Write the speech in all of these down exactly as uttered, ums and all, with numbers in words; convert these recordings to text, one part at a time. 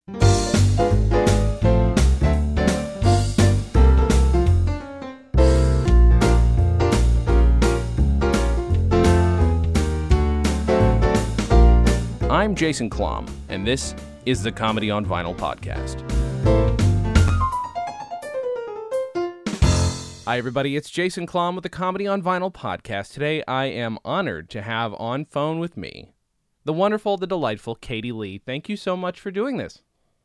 I'm Jason Klom, and this is the Comedy on Vinyl podcast. Hi, everybody. It's Jason Klom with the Comedy on Vinyl podcast. Today, I am honored to have on phone with me the wonderful, the delightful Katie Lee. Thank you so much for doing this.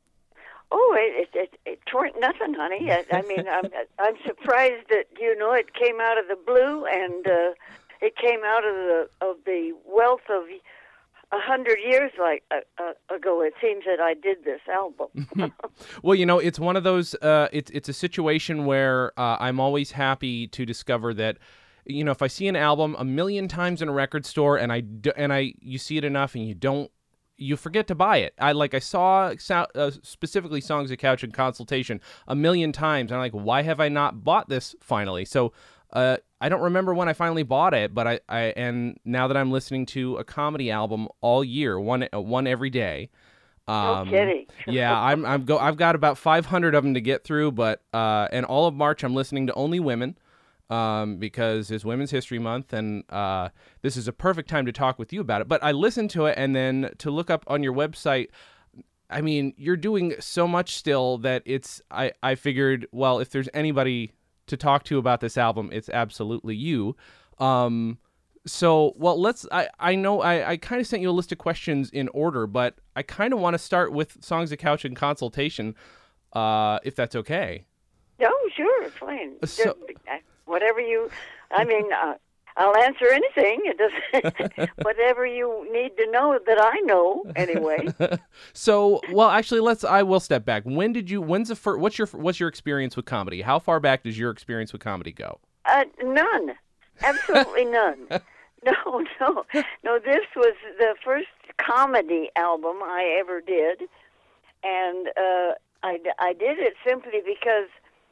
Oh, it it, it, it weren't nothing, honey. I, I mean, I'm I'm surprised that you know it came out of the blue, and uh, it came out of the of the wealth of a hundred years like uh, uh, ago. It seems that I did this album. Well, you know, it's one of those. Uh, it's it's a situation where uh, I'm always happy to discover that. You know, if I see an album a million times in a record store, and I do, and I you see it enough, and you don't. You forget to buy it. I like I saw uh, specifically Songs of Couch and Consultation a million times, and I'm like, why have I not bought this finally? So uh, I don't remember when I finally bought it, but I, I and now that I'm listening to a comedy album all year, one uh, one every day. Um, no kidding. yeah, I'm I'm go I've got about five hundred of them to get through, but uh, and all of March I'm listening to only women. Um, because it's Women's History Month, and uh, this is a perfect time to talk with you about it. But I listened to it, and then to look up on your website, I mean, you're doing so much still that it's, I, I figured, well, if there's anybody to talk to about this album, it's absolutely you. Um, so, well, let's, I, I know I, I kind of sent you a list of questions in order, but I kind of want to start with Songs of Couch and Consultation, uh, if that's okay. Oh, sure, it's fine. So, Whatever you, I mean, uh, I'll answer anything. It doesn't. Whatever you need to know that I know, anyway. So, well, actually, let's. I will step back. When did you? When's the first? What's your What's your experience with comedy? How far back does your experience with comedy go? Uh, none. Absolutely none. No, no, no. This was the first comedy album I ever did, and uh, I I did it simply because,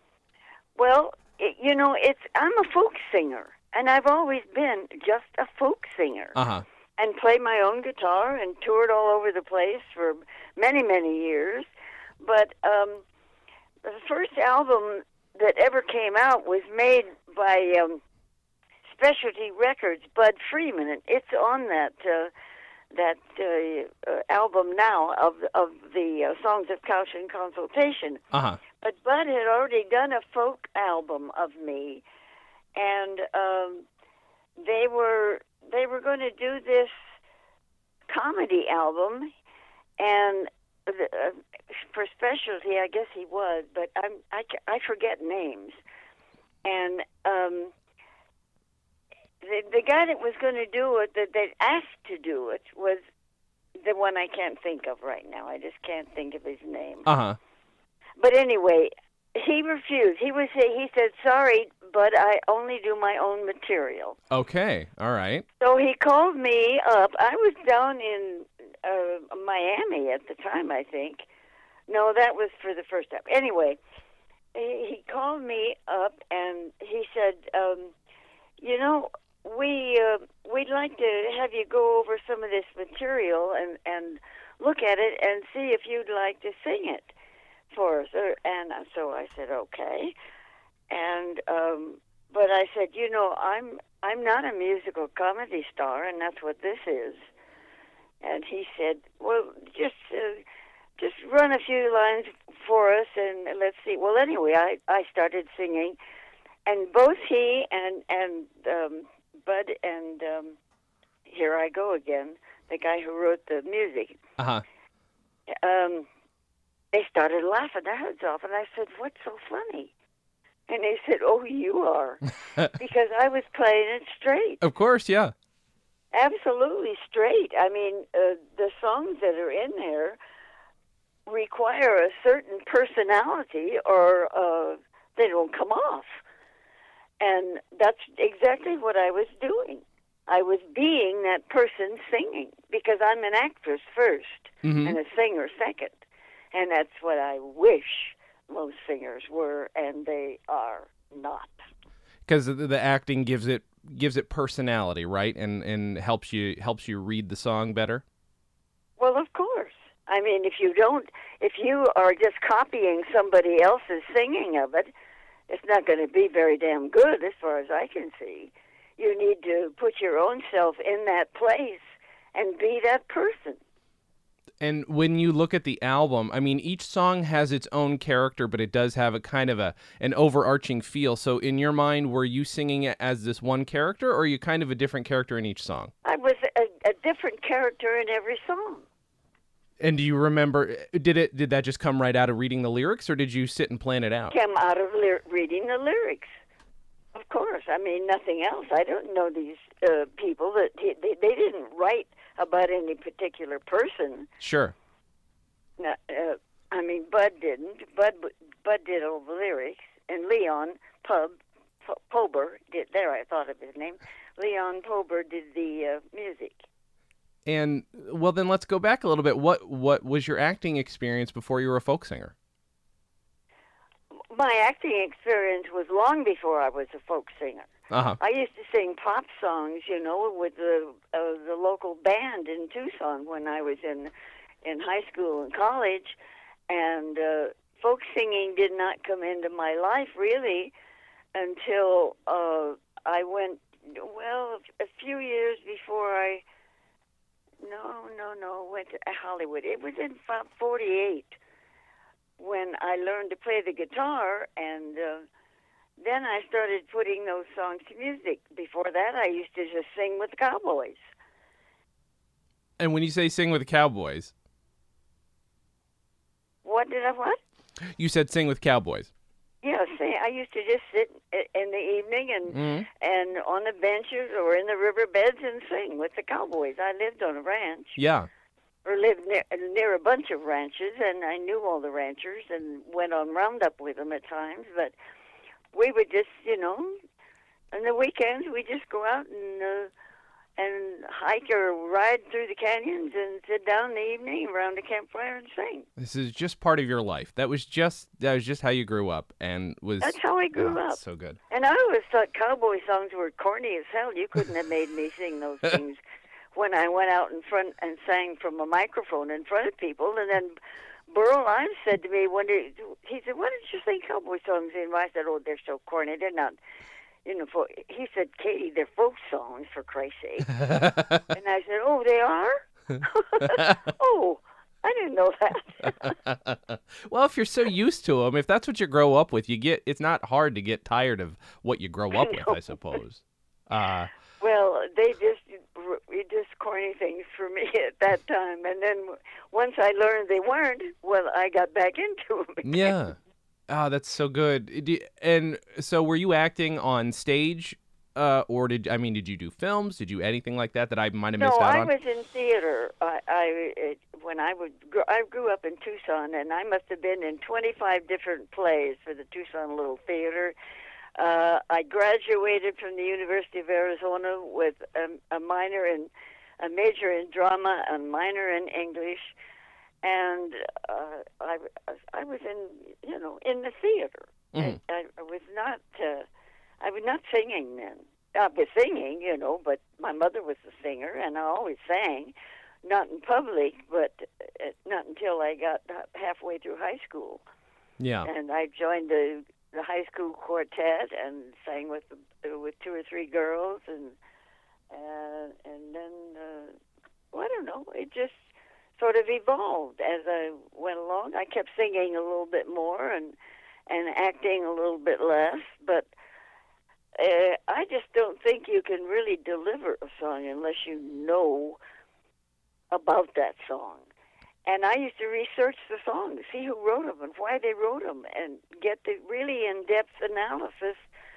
well. You know, it's I'm a folk singer, and I've always been just a folk singer, uh-huh. and played my own guitar and toured all over the place for many, many years. But um, the first album that ever came out was made by um, Specialty Records, Bud Freeman, and it's on that uh, that uh, uh, album now of of the uh, Songs of Couch and Consultation. Uh-huh. But Bud had already done a folk album of me, and um, they were they were going to do this comedy album, and the, uh, for Specialty, I guess he was, but I'm, I I forget names, and um, the the guy that was going to do it, that they asked to do it, was the one I can't think of right now. I just can't think of his name. Uh huh. But anyway, he refused. He was he said, "Sorry, but I only do my own material." Okay, all right. So he called me up. I was down in uh, Miami at the time, I think. No, that was for the first time. Anyway, he, he called me up and he said, um, "You know, we uh, we'd like to have you go over some of this material and and look at it and see if you'd like to sing it for us." And so I said, okay. And um, but I said, you know, I'm I'm not a musical comedy star, and that's what this is. And he said, well, just uh, just run a few lines for us, and let's see. Well, anyway, I, I started singing, and both he and and um, Bud and um, here I go again, the guy who wrote the music. Uh huh. Um, They started laughing their heads off, and I said, "What's so funny?" And they said, "Oh, you are," because I was playing it straight. Of course, yeah. Absolutely straight. I mean, uh, the songs that are in there require a certain personality, or uh, they don't come off. And that's exactly what I was doing. I was being that person singing, because I'm an actress first mm-hmm. and a singer second. And that's what I wish most singers were, and they are not. Because the, the acting gives it gives it personality, right? And and helps you helps you read the song better. Well, of course. I mean, if you don't, if you are just copying somebody else's singing of it, it's not going to be very damn good as far as I can see. You need to put your own self in that place and be that person. And when you look at the album, I mean, each song has its own character, but it does have a kind of a an overarching feel. So in your mind, were you singing it as this one character, or are you kind of a different character in each song? I was a, a different character in every song. And do you remember, did it did that just come right out of reading the lyrics, or did you sit and plan it out? Came out of ly- reading the lyrics. Of course. I mean, nothing else. I don't know these uh, people. That they, they didn't write about any particular person. Sure. No, uh, I mean, Bud didn't. Bud Bud did all the lyrics, and Leon Pub P- Pober did. There, I thought of his name. Leon Pober did the uh, music. And well, then let's go back a little bit. What what was your acting experience before you were a folk singer? My acting experience was long before I was a folk singer. Uh-huh. I used to sing pop songs, you know, with the uh, the local band in Tucson when I was in in high school and college, and uh, folk singing did not come into my life really until uh, I went well a few years before I. No, no, no, went to Hollywood. It was in forty-eight when I learned to play the guitar, and uh, then I started putting those songs to music. Before that, I used to just sing with the Cowboys. And when you say sing with the Cowboys? What did I, what? You said sing with Cowboys. Yeah, sing. I used to just sit in the evening and Mm-hmm. and on the benches or in the riverbeds and sing with the Cowboys. I lived on a ranch. Yeah. Or lived near, near a bunch of ranches, and I knew all the ranchers and went on roundup with them at times. But we would just, you know, on the weekends we just go out and uh, and hike or ride through the canyons and sit down in the evening around the campfire and sing. This is just part of your life. That was just that was just how you grew up, and was That's how I grew oh, up. So good. And I always thought cowboy songs were corny as hell. You couldn't have made me sing those things when I went out in front and sang from a microphone in front of people. And then Burl Ives said to me one day, he said, "Why did you sing cowboy songs?" And I said, "Oh, they're so corny. They're not." You know, for, he said, "Katie, they're folk songs, for Christ's sake." And I said, "Oh, they are?" Oh, I didn't know that. Well, if you're so used to them, if that's what you grow up with, you get. It's not hard to get tired of what you grow up with, I suppose. Uh, well, they just just corny things for me at that time, and then once I learned they weren't, well, I got back into them again. Yeah. Oh, that's so good. Do- And so, were you acting on stage, uh, or did I mean, did you do films? Did you anything like that that I might have No, missed out I on? was in theater. I, I it, when I would gr- I grew up in Tucson, and I must have been in twenty-five different plays for the Tucson Little Theater. Uh, I graduated from the University of Arizona with a, a minor in a major in drama, a minor in English. And uh, I, I was in, you know, in the theater. Mm-hmm. I, I was not, uh, I was not singing then. I was singing, you know, but my mother was a singer, and I always sang, not in public, but uh, not until I got halfway through high school. Yeah. And I joined the the high school quartet and sang with the, with two or three girls, and uh, and then uh, well, I don't know, it just sort of evolved as I went along. I kept singing a little bit more and and acting a little bit less, but uh, I just don't think you can really deliver a song unless you know about that song. And I used to research the songs, see who wrote them and why they wrote them, and get the really in-depth analysis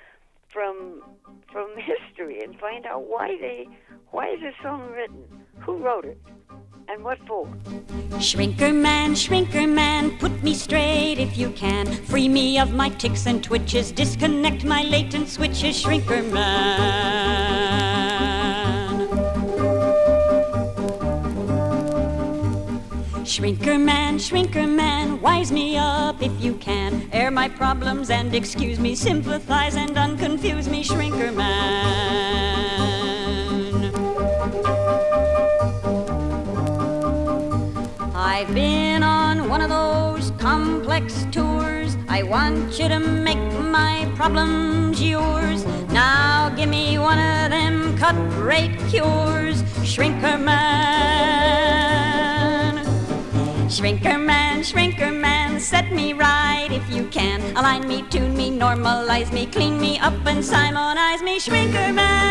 from from history and find out why they why is this song written, who wrote it, and what for. Shrinker man, shrinker man, put me straight if you can. Free me of my tics and twitches, disconnect my latent switches, shrinker man. Shrinker man, shrinker man, wise me up if you can. Air my problems and excuse me, sympathize and unconfuse me, shrinker man. I I've been on one of those complex tours. I want you to make my problems yours. Now give me one of them cut-rate cures. Shrinker man, shrinker man, shrinker man, set me right if you can. Align me, tune me, normalize me, clean me up and simonize me, shrinker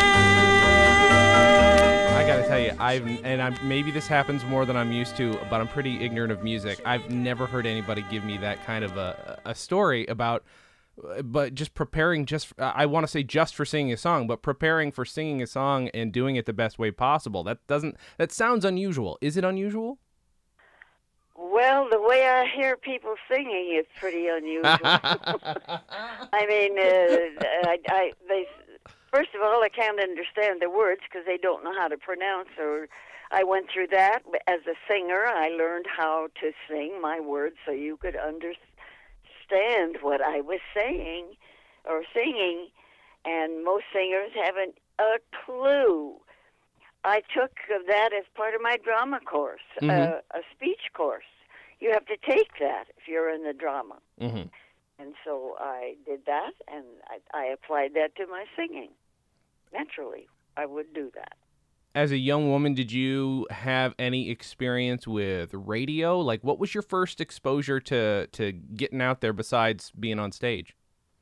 man. I gotta tell you, I've and I'm maybe this happens more than I'm used to, but I'm pretty ignorant of music. I've never heard anybody give me that kind of a, a story about, but just preparing just I want to say just for singing a song, but preparing for singing a song and doing it the best way possible. That doesn't that sounds unusual. Is it unusual? Well, the way I hear people singing is pretty unusual. I mean, uh, I, I, they, first of all, I can't understand the words because they don't know how to pronounce. Or I went through that as a singer. I learned how to sing my words so you could understand what I was saying or singing. And most singers haven't a clue. I took that as part of my drama course, mm-hmm. uh, a speech course. You have to take that if you're in the drama. Mm-hmm. And so I did that, and I, I applied that to my singing. Naturally, I would do that. As a young woman, did you have any experience with radio? Like, what was your first exposure to, to getting out there besides being on stage?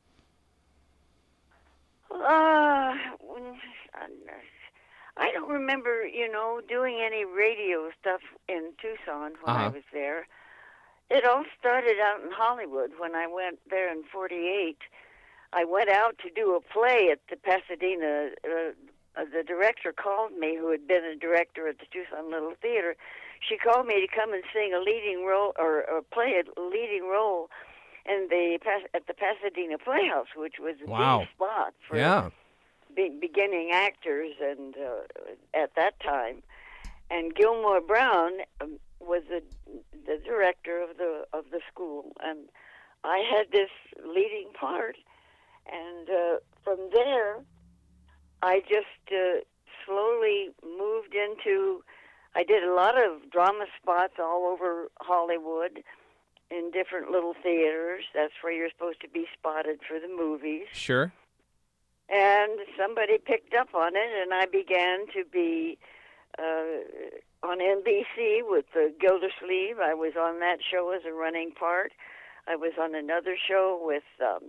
Uh, I don't remember, you know, doing any radio stuff in Tucson when uh-huh. I was there. It all started out in Hollywood when I went there in forty-eight. I went out to do a play at the Pasadena. Uh, uh, the director called me, who had been a director at the Tucson Little Theater. She called me to come and sing a leading role, or, or play a leading role in the at the Pasadena Playhouse, which was wow. the spot for yeah. be, beginning actors, and uh, at that time. And Gilmore Brown um, was the the director of the of the school, and I had this leading part. And uh, from there, I just uh, slowly moved into. I did a lot of drama spots all over Hollywood, in different little theaters. That's where you're supposed to be spotted for the movies. Sure. And somebody picked up on it, and I began to be uh, on N B C with the Gildersleeve. I was on that show as a running part. I was on another show with um,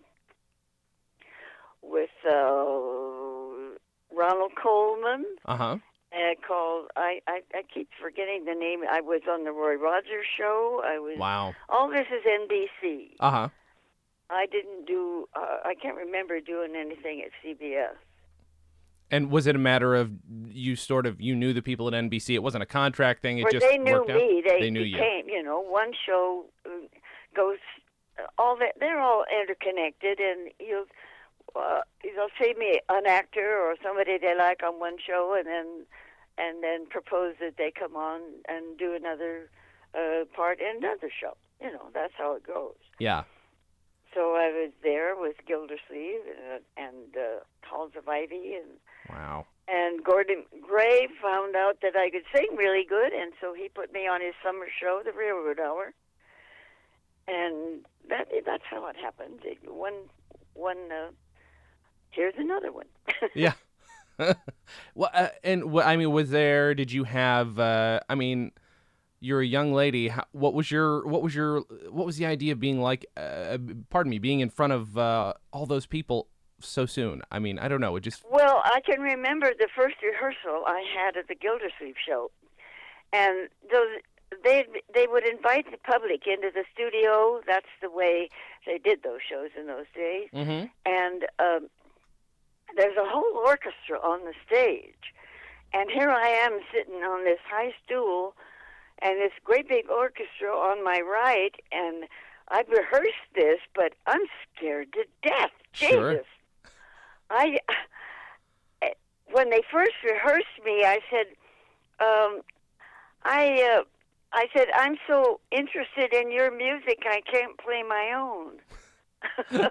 with uh, Ronald Coleman. Uh huh. Uh, called I, I I keep forgetting the name. I was on the Roy Rogers show. I was. Wow. All this is N B C. Uh huh. I didn't do. Uh, I can't remember doing anything at C B S. And was it a matter of you sort of you knew the people at N B C? It wasn't a contract thing. It Or just they knew worked me. out? They, they knew became, you. you know, one show uh, goes. All that they're all interconnected, and you. Uh, they'll see me an actor or somebody they like on one show, and then and then propose that they come on and do another uh, part in another show. You know, that's how it goes. Yeah. So I was there with Gildersleeve and, and uh, Halls of Ivy, and wow. And Gordon Gray found out that I could sing really good, and so he put me on his summer show, The Railroad Hour, and that that's how it happened. One one. Uh, Here's another one. Yeah. Well, uh, and what I mean, was there? Did you have? Uh, I mean, you're a young lady. How, what was your? What was your? What was the idea of being like? Uh, pardon me, being in front of uh, all those people so soon. I mean, I don't know. It just. Well, I can remember the first rehearsal I had at the Gildersleeve show, and those they they would invite the public into the studio. That's the way they did those shows in those days, mm-hmm. and. Um, There's a whole orchestra on the stage, and here I am sitting on this high stool, and this great big orchestra on my right, and I've rehearsed this, but I'm scared to death. Sure. Jesus. I, when they first rehearsed me, I said, um, I, uh, I said, I'm so interested in your music, I can't play my own.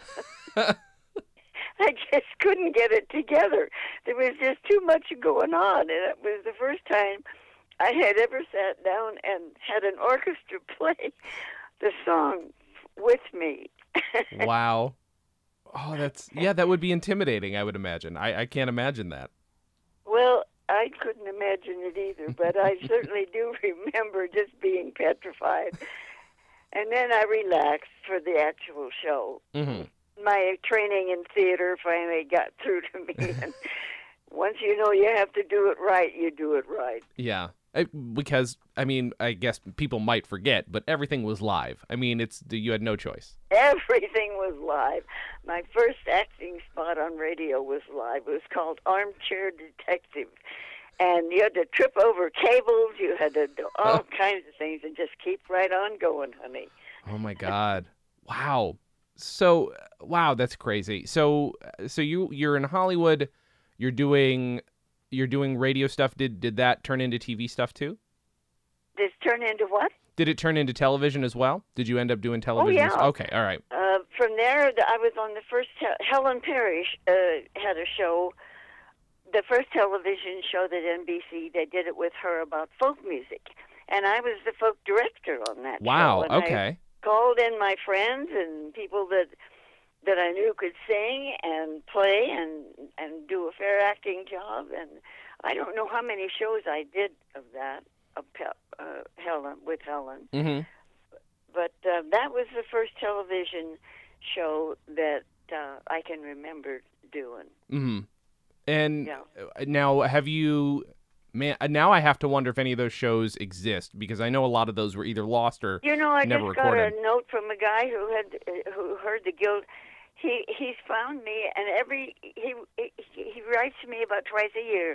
I just couldn't get it together. There was just too much going on, and it was the first time I had ever sat down and had an orchestra play the song with me. Wow. Oh, that's yeah. That would be intimidating. I would imagine. I, I can't imagine that. Well, I couldn't imagine it either, but I certainly do remember just being petrified. And then I relaxed for the actual show. Mm-hmm. My training in theater finally got through to me. And once you know you have to do it right, you do it right. Yeah. I, because, I mean, I guess people might forget, but everything was live. I mean, it's you had no choice. Everything was live. My first acting spot on radio was live. It was called Armchair Detective. And you had to trip over cables. You had to do all kinds of things and just keep right on going, honey. Oh, my God. Wow. So, wow, that's crazy. So, so you, you're in Hollywood. You're doing... You're doing radio stuff. Did did that turn into T V stuff too? Did it turn into what? Did it turn into television as well? Did you end up doing television? Oh, yeah. Okay, all right. Uh, from there, I was on the first, te- Helen Parrish uh, had a show, the first television show that N B C, they did it with her about folk music. And I was the folk director on that wow, show. Wow, okay. I called in my friends and people that that I knew could sing and play and and do a fair acting job. And I don't know how many shows I did of that, of uh, Helen, with Helen. Mm-hmm. But uh, that was the first television show that uh, I can remember doing. Mm-hmm. And yeah. now, have you... Man, now I have to wonder if any of those shows exist, because I know a lot of those were either lost or you know, I never just recorded. got a note from a guy who had who heard the Guild. He he's found me, and every he he, he writes to me about twice a year,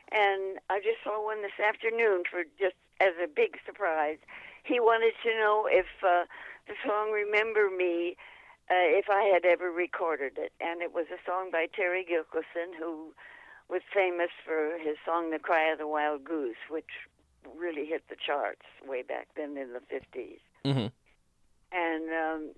and I just saw one this afternoon for just as a big surprise. He wanted to know if uh, the song "Remember Me," uh, if I had ever recorded it, and it was a song by Terry Gilkyson, who was famous for his song "The Cry of the Wild Goose," which really hit the charts way back then in the fifties. Mm-hmm. And um,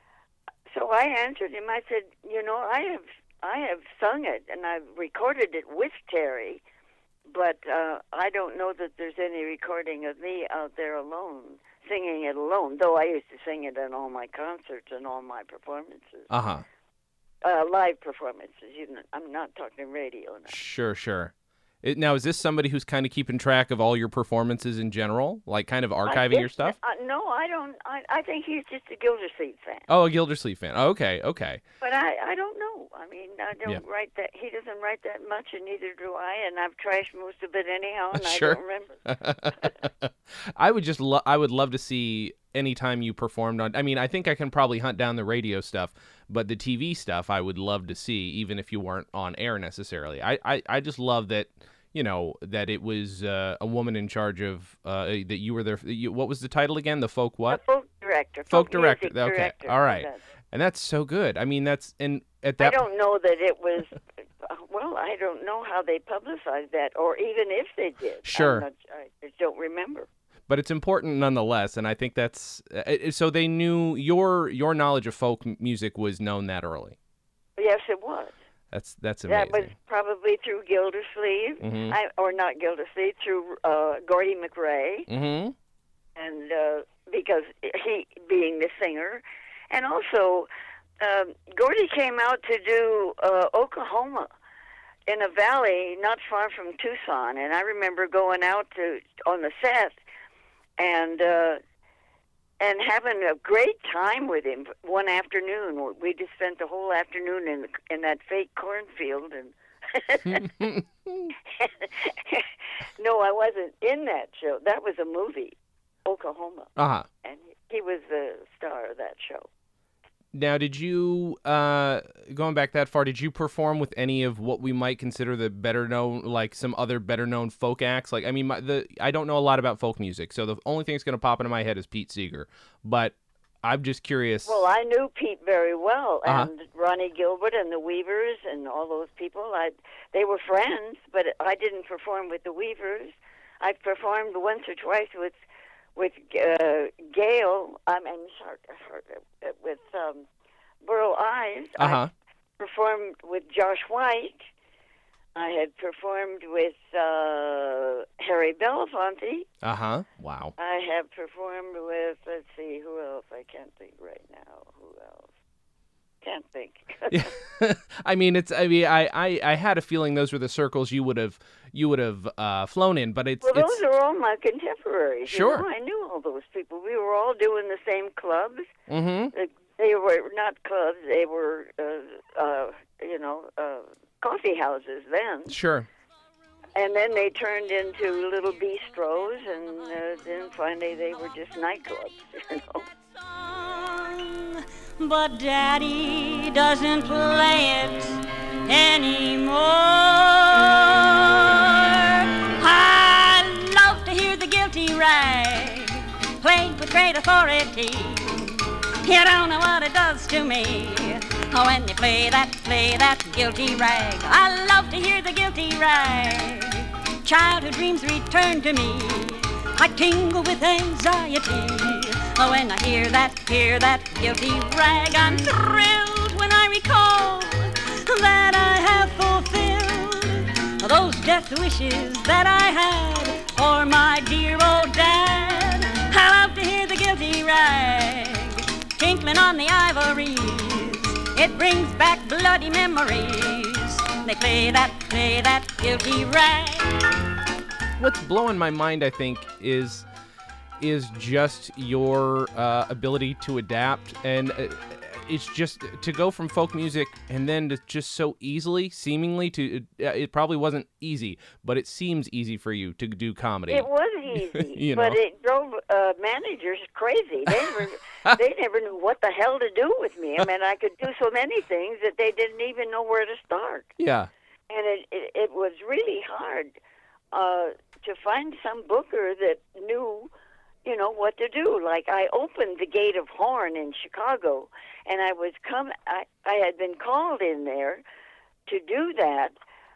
so I answered him. I said, "You know, I have I have sung it and I've recorded it with Terry, but uh, I don't know that there's any recording of me out there alone singing it alone. Though I used to sing it in all my concerts and all my performances." Uh huh. Uh, live performances. You know, I'm not talking radio now. Sure, sure. It, now, is this somebody who's kind of keeping track of all your performances in general, like kind of archiving guess, your stuff? Uh, no, I don't. I, I think he's just a Gildersleeve fan. Oh, a Gildersleeve fan. Oh, okay, okay. But I, I don't know. I mean, I don't Yeah. write that. He doesn't write that much, and neither do I. And I've trashed most of it anyhow, and Sure. I don't remember. I would just, lo- I would love to see anytime you performed on. I mean, I think I can probably hunt down the radio stuff, but the T V stuff, I would love to see, even if you weren't on air necessarily. I, I, I just love that. You know, that it was uh, a woman in charge of, uh, that you were there. You, what was the title again? The folk what? A folk director. Folk, Folk director. music Okay. director. All right. That's- And that's so good. I mean, that's, and at I that don't know that it was, well, I don't know how they publicized that, or even if they did. Sure. I'm not, I just don't remember. but it's important nonetheless. And I think that's, uh, so they knew your, your knowledge of folk m- music was known that early. Yes, it was. That's, that's amazing. That was probably through Gildersleeve, Mhm. I, or not Gildersleeve, through uh, Gordy McRae. Mm-hmm. and uh, because he being the singer, and also um, Gordy came out to do uh, Oklahoma in a valley not far from Tucson, and I remember going out to on the set and uh, and having a great time with him one afternoon. We just spent the whole afternoon in the, in that fake cornfield and. No, I wasn't in that show. That was a movie, Oklahoma, Uh-huh. and he was the star of that show. Now, did you, uh, going back that far, did you perform with any of what we might consider the better known, like some other better known folk acts? Like, I mean, my, the I don't know a lot about folk music, so the only thing that's going to pop into my head is Pete Seeger. But I'm just curious. Well, I knew Pete very well, Uh-huh. and Ronnie Gilbert and the Weavers and all those people. I they were friends, but I didn't perform with the Weavers. I performed once or twice with with uh, Gail. I mean, sorry, sorry, with um, Burl Ives. Uh-huh. I performed with Josh White. I had performed with uh, Harry Belafonte. Uh-huh. Wow. I have performed with, let's see, who else? I can't think right now. Who else? Can't think. Yeah. I mean, it's. I mean, I, I, I had a feeling those were the circles you would have you would have uh, flown in, but it's. Well, it's... those are all my contemporaries. Sure. You know, I knew all those people. We were all doing the same clubs. Mm-hmm. They were not clubs. They were, uh, uh, you know, uh, coffee houses then. Sure. And then they turned into little bistros, and uh, then finally they were just nightclubs, you know. But Daddy doesn't play it anymore. I love to hear the guilty rag played with great authority. You don't know what it does to me when you play that, play that guilty rag. I love to hear the guilty rag. Childhood dreams return to me. I tingle with anxiety when I hear that, hear that guilty rag. I'm thrilled when I recall that I have fulfilled those death wishes that I had for my dear old dad. I love to hear the guilty rag tinkling on the ivories. It brings back bloody memories. They play that, play that guilty rag. What's blowing my mind, I think, is is just your uh, ability to adapt, and uh, it's just to go from folk music and then to just so easily, seemingly to uh, it probably wasn't easy, but it seems easy for you to do comedy. It was easy, you but know? it drove uh, managers crazy. They never, they never knew what the hell to do with me. I mean, I could do so many things that they didn't even know where to start. Yeah. And it, it, it was really hard uh, to find some booker that knew, you know, what to do. Like, I opened the Gate of Horn in Chicago, and I was come. I, I had been called in there to do that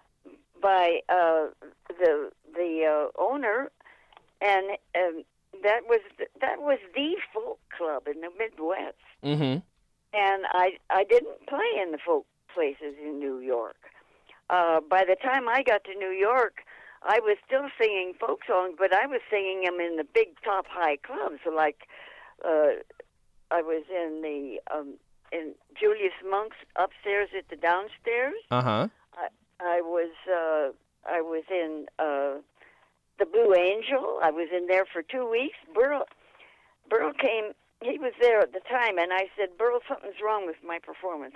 by uh, the the uh, owner, and um, that was that was the folk club in the Midwest. Mm-hmm. And I I didn't play in the folk places in New York. Uh, by the time I got to New York, I was still singing folk songs, but I was singing them in the big top high clubs. So like, uh, I was in the um, in Julius Monk's upstairs at the downstairs. Uh huh. I, I was uh, I was in uh, the Blue Angel. I was in there for two weeks. Burl Burl came. He was there at the time, and I said, "Burl, something's wrong with my performance.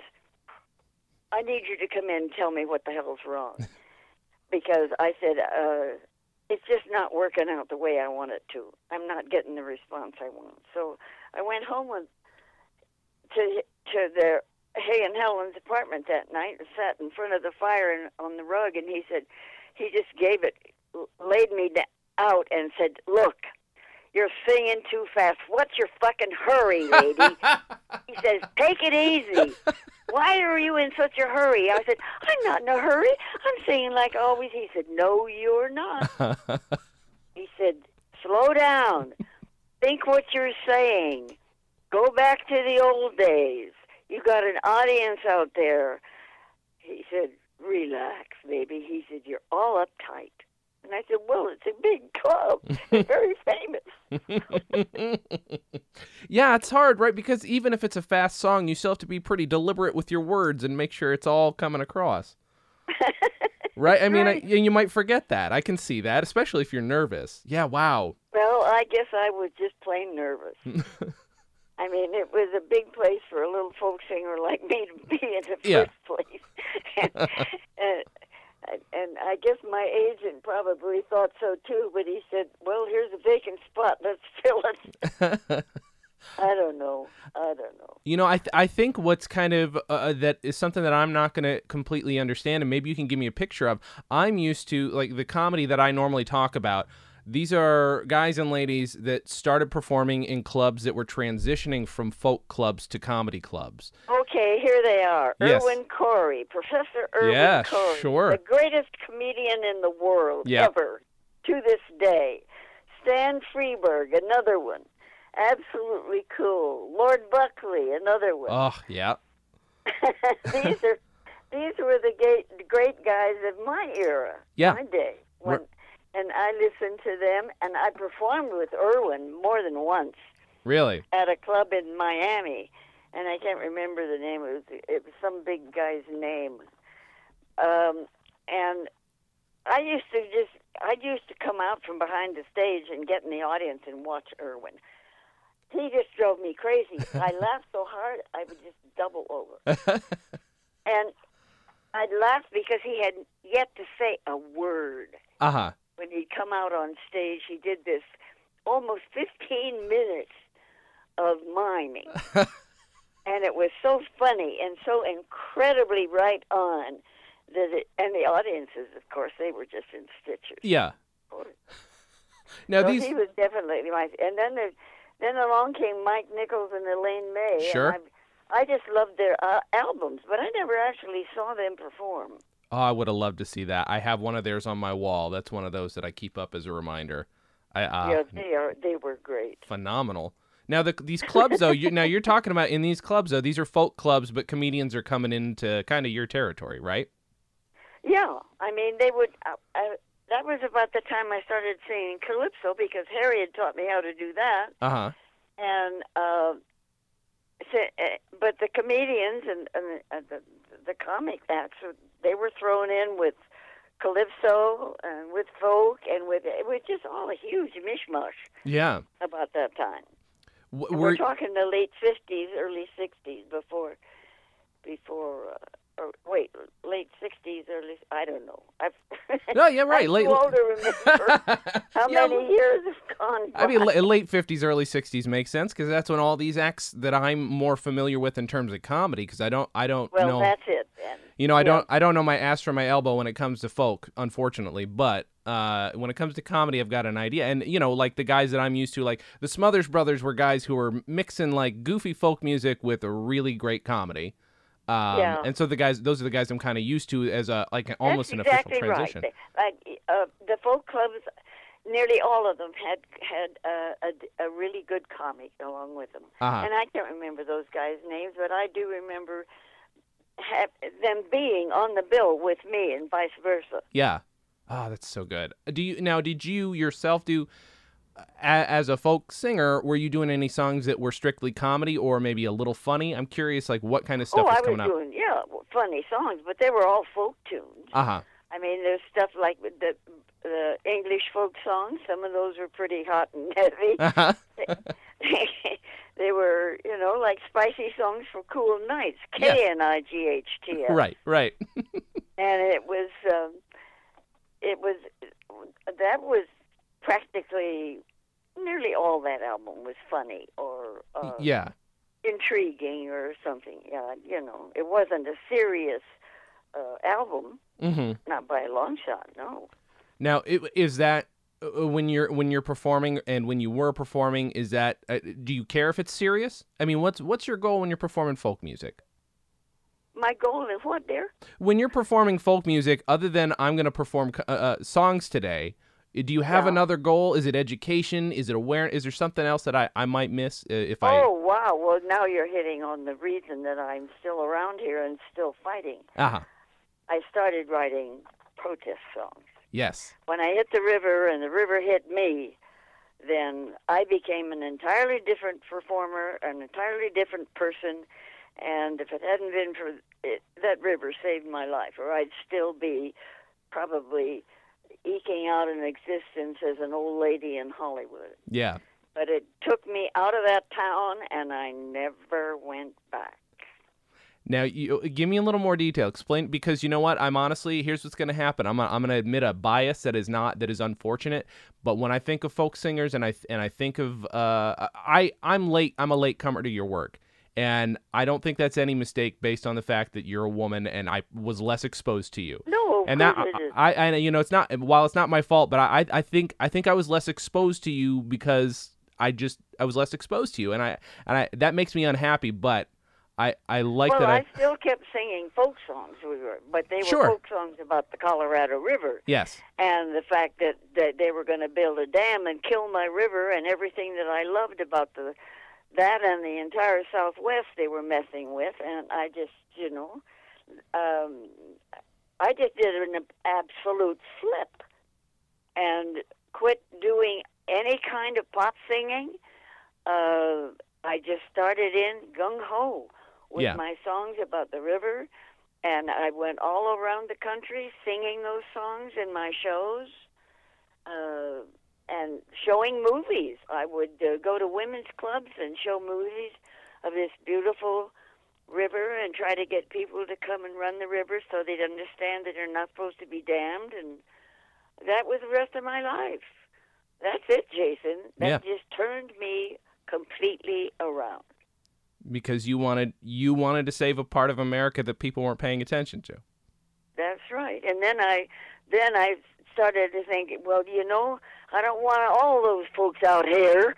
I need you to come in and tell me what the hell's wrong." Because I said, uh, it's just not working out the way I want it to. I'm not getting the response I want. So I went home with, to to the Hay and Helen's apartment that night and sat in front of the fire and, on the rug, and he said, he just gave it, laid me out and said, "Look, you're singing too fast. What's your fucking hurry, lady?" He says, "Take it easy. Why are you in such a hurry?" I said, "I'm not in a hurry. I'm singing like always." He said, "No, you're not." He said, "Slow down. Think what you're saying. Go back to the old days. You got an audience out there." He said, "Relax, baby." He said, "You're all uptight." And I said, "Well, it's a big club. It's very famous." Yeah, it's hard, right? Because even if it's a fast song, you still have to be pretty deliberate with your words and make sure it's all coming across. Right? I mean, Right. I, you might forget that. I can see that, especially if you're nervous. Yeah, wow. Well, I guess I was just plain nervous. I mean, it was a big place for a little folk singer like me to be in the first Yeah. place. and, and, and I guess my agent probably thought so too, but he said, "Well, here's a vacant spot. Let's fill it." I don't know. I don't know. You know, I th- I think what's kind of uh, that is something that I'm not going to completely understand, and maybe you can give me a picture of. I'm used to, like, the comedy that I normally talk about. These are guys and ladies that started performing in clubs that were transitioning from folk clubs to comedy clubs. Okay, here they are. Yes. Irwin Corey, Professor Irwin Yeah, Corey. sure. The greatest comedian in the world Yeah. ever to this day. Stan Freberg, another one. Absolutely cool. Lord Buckley, another one. Oh, yeah. these are these were the great, great guys of my era, Yeah. my day. When, and I listened to them, and I performed with Irwin more than once Really? at a club in Miami, and I can't remember the name. It was it was some big guy's name. Um, and I used to just I used to come out from behind the stage and get in the audience and watch Irwin. He just drove me crazy. I laughed so hard I would just double over. And I'd laugh because he had yet to say a word. Uh-huh. When he'd come out on stage, he did this almost fifteen minutes of miming. And it was so funny and so incredibly right on that it, and the audiences, of course, they were just in stitches. Yeah. Now so these he was definitely my. And then there, then along came Mike Nichols and Elaine May. Sure. And I, I just loved their uh, albums, but I never actually saw them perform. Oh, I would have loved to see that. I have one of theirs on my wall. That's one of those that I keep up as a reminder. I uh, yeah, they are. They were great. Phenomenal. Now the these clubs though, you, now you're talking about in these clubs though, these are folk clubs, but comedians are coming into kind of your territory, right? Yeah, I mean they would. Uh, uh, that was about the time I started singing calypso because Harry had taught me how to do that. Uh huh. And uh, so, uh, but the comedians and, and uh, the the comic acts, they were thrown in with calypso and with folk and with it was just all a huge mishmash. Yeah. About that time. W- we're, we're talking the late fifties, early sixties, before, before, uh, or wait, late sixties, early. I don't know. I've, no, yeah, right. I'm late. too old to remember how yeah, many years have gone by. I mean, la- late fifties, early sixties makes sense because that's when all these acts that I'm more familiar with in terms of comedy. Because I don't, I don't well, know. Well, that's it then. You know, I yeah. don't, I don't know my ass from my elbow when it comes to folk, unfortunately. But uh, when it comes to comedy, I've got an idea. And you know, like the guys that I'm used to, like the Smothers Brothers, were guys who were mixing like goofy folk music with a really great comedy. Um, yeah. And so the guys, those are the guys I'm kind of used to as a like almost That's an exactly official transition. Right. Like uh, the folk clubs, nearly all of them had had uh, a, a really good comic along with them. Uh-huh. And I can't remember those guys' names, but I do remember have them being on the bill with me and vice versa. Yeah. Oh, that's so good. Do you now? Did you yourself do? As a folk singer, were you doing any songs that were strictly comedy or maybe a little funny? I'm curious, like, what kind of stuff oh, was I coming was up? doing, yeah, funny songs, but they were all folk tunes. Uh-huh. I mean, there's stuff like the, the English folk songs. Some of those were pretty hot and heavy. Uh-huh. they, they were, you know, like spicy songs for cool nights. K N I G H T S. Right, right. And it was, um, it was, that was practically nearly all that album was funny or uh, yeah, intriguing or something. Yeah, you know, it wasn't a serious uh, album, mm-hmm. not by a long shot. No. Now, it, is that uh, when you're when you're performing and when you were performing? Is that uh, do you care if it's serious? I mean, what's what's your goal when you're performing folk music? My goal is what, dear? When you're performing folk music, other than I'm going to perform uh, uh, songs today. Do you have yeah. another goal? Is it education? Is it awareness? Is there something else that I, I might miss uh, if I... Oh, wow. Well, now you're hitting on the reason that I'm still around here and still fighting. Uh-huh. I started writing protest songs. Yes. When I hit the river and the river hit me, then I became an entirely different performer, an entirely different person, and if it hadn't been for it, that river saved my life, or I'd still be probably eking out an existence as an old lady in Hollywood. Yeah. But it took me out of that town, and I never went back. Now, you, give me a little more detail. Explain, because you know what? I'm honestly, here's what's going to happen. I'm, I'm going to admit a bias that is not, that is unfortunate. But when I think of folk singers and I and I think of, uh, I I'm late. I'm a late comer to your work. And I don't think that's any mistake based on the fact that you're a woman and I was less exposed to you. No, of and that course it is. I, I, you know, it's not. While it's not my fault, but I, I think, I think I was less exposed to you because I just, I was less exposed to you, and I, and I, that makes me unhappy. But I, I like well, that. I, I still kept singing folk songs, we were, but they were Sure. folk songs about the Colorado River. Yes. And the fact that, that they were going to build a dam and kill my river, and everything that I loved about the that and the entire Southwest they were messing with, and I just, you know, um, I just did an absolute flip and quit doing any kind of pop singing. Uh, I just started in gung-ho with Yeah. my songs about the river, and I went all around the country singing those songs in my shows uh, and showing movies. I would uh, go to women's clubs and show movies of this beautiful river and try to get people to come and run the river so they'd understand that they're not supposed to be damned. And that was the rest of my life. That's it, Jason. That Yeah. just turned me completely around. Because you wanted you wanted to save a part of America that people weren't paying attention to. That's right. And then I then I started to think, well, you know, I don't want all those folks out here.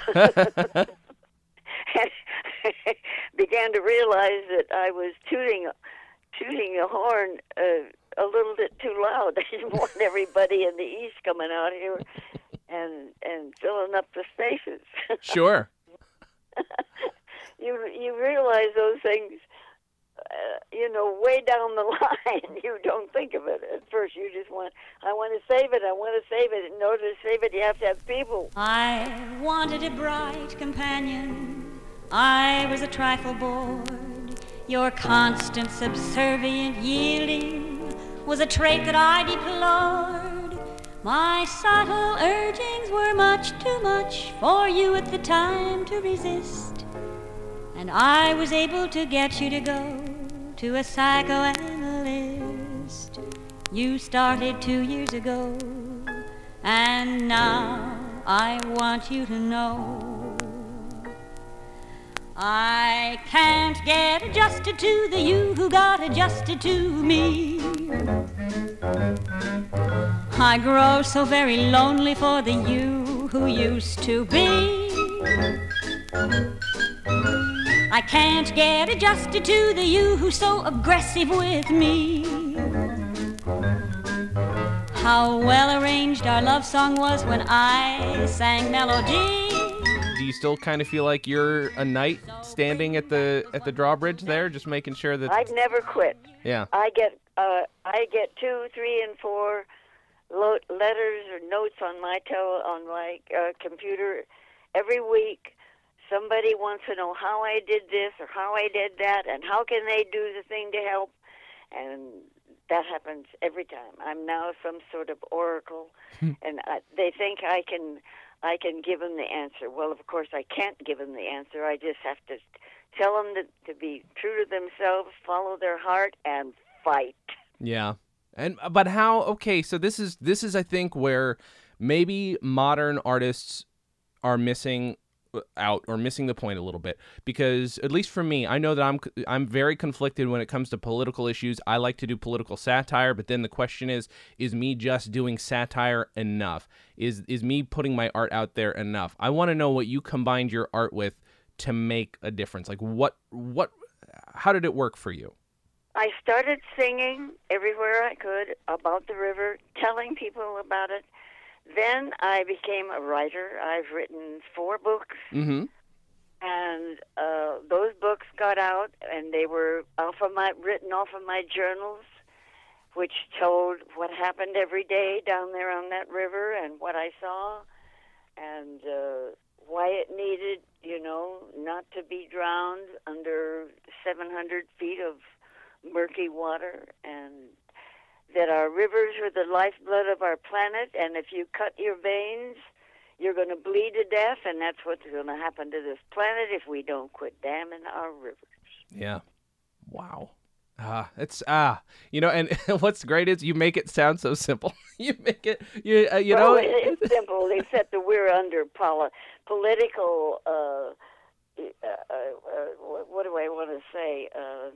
Began to realize that I was tooting tooting a horn uh, a little bit too loud. I didn't want everybody in the East coming out here and and filling up the spaces. Sure. you you realize those things, uh, you know, way down the line. You don't think of it at first. You just want, I want to save it. I want to save it. In order to save it, you have to have people. I wanted a bright companion. I was a trifle bored. Your constant subservient yielding was a trait that I deplored. My subtle urgings were much too much for you at the time to resist, and I was able to get you to go to a psychoanalyst. You started two years ago, and now I want you to know I can't get adjusted to the you who got adjusted to me. I grow so very lonely for the you who used to be. I can't get adjusted to the you who's so aggressive with me. How well arranged our love song was when I sang melody. Do you still kind of feel like you're a knight standing at the at the drawbridge there, just making sure that? I'd never quit. Yeah. I get uh, I get two, three, and four lo- letters or notes on my tel- on my uh, computer every week. Somebody wants to know how I did this or how I did that, and how can they do the thing to help. And that happens every time. I'm now some sort of oracle, and I, they think I can. I can give them the answer. Well, of course, I can't give them the answer. I just have to tell them to, to be true to themselves, follow their heart, and fight. Yeah. And but how? Okay, so this is this is I think where maybe modern artists are missing out or missing the point a little bit, because at least for me, I know that I'm I'm very conflicted when it comes to political issues. I like to do political satire, but then the question is is me just doing satire enough? Is is me putting my art out there enough? I want to know what you combined your art with to make a difference. Like what what how did it work for you? I started singing everywhere I could about the river, telling people about it. Then I became a writer. I've written four books, Mm-hmm. and uh, those books got out, and they were off of my written off of my journals, which told what happened every day down there on that river and what I saw, and uh, why it needed, you know, not to be drowned under seven hundred feet of murky water, and that our rivers are the lifeblood of our planet, and if you cut your veins, you're going to bleed to death, and that's what's going to happen to this planet if we don't quit damming our rivers. Yeah. Wow. Ah, it's ah, you know, and what's great is you make it sound so simple. you make it, you uh, you well, know, it, it's simple, except that we're under poli- political. Uh, uh, uh, what, what do I want to say? Uh,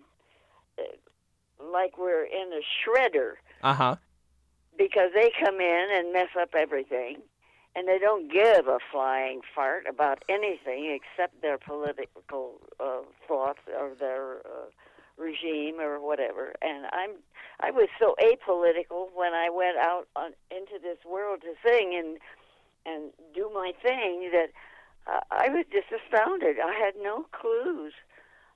like we're in a shredder. uh huh, Because they come in and mess up everything, and they don't give a flying fart about anything except their political uh, thoughts or their uh, regime or whatever. And I'm I was so apolitical when I went out on, into this world to sing and and do my thing that uh, I was just astounded. I had no clues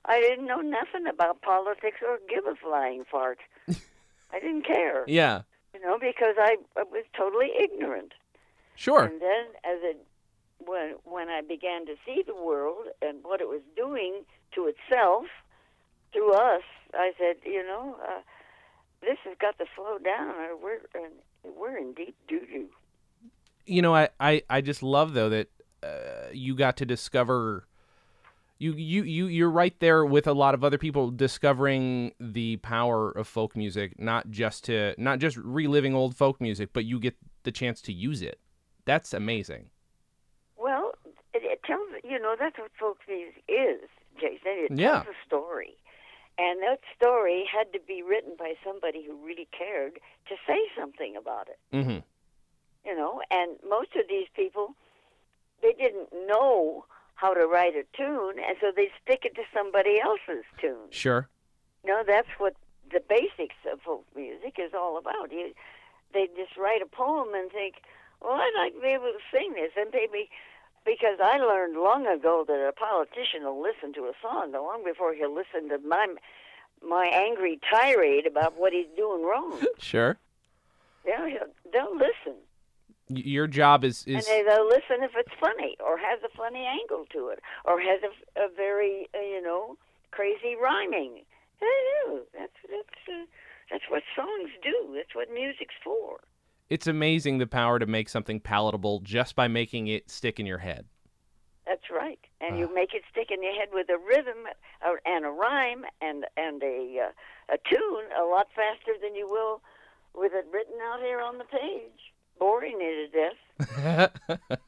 I didn't know nothing about politics or give a flying fart. I didn't care. Yeah. You know, because I, I was totally ignorant. Sure. And then, as it when when I began to see the world and what it was doing to itself through us, I said, you know, uh, this has got to slow down, or we're uh, we're in deep doo doo. You know, I, I, I just love though that uh, you got to discover. You, you, you, you're right there with a lot of other people discovering the power of folk music, not just to not just reliving old folk music, but you get the chance to use it. That's amazing. Well, it, it tells, you know, that's what folk music is, Jason. It tells Yeah. a story. And that story had to be written by somebody who really cared to say something about it. Mm-hmm. You know, and most of these people, they didn't know how to write a tune, and so they stick it to somebody else's tune. Sure. You know, that's what the basics of folk music is all about. You, they just write a poem and think, well, I'd like to be able to sing this. And maybe, because I learned long ago that a politician will listen to a song long before he'll listen to my my angry tirade about what he's doing wrong. Sure. Yeah, he'll, they'll listen. Y- Your job is, And is they, they'll listen if it's funny or has a funny angle to it or has a, a very, uh, you know, crazy rhyming. They do. That's, that's, uh, that's what songs do. That's what music's for. it's amazing the power to make something palatable just by making it stick in your head. That's right. And Ah. you make it stick in your head with a rhythm uh, and a rhyme and, and a, uh, a tune a lot faster than you will with it written out here on the page. Boring it to death.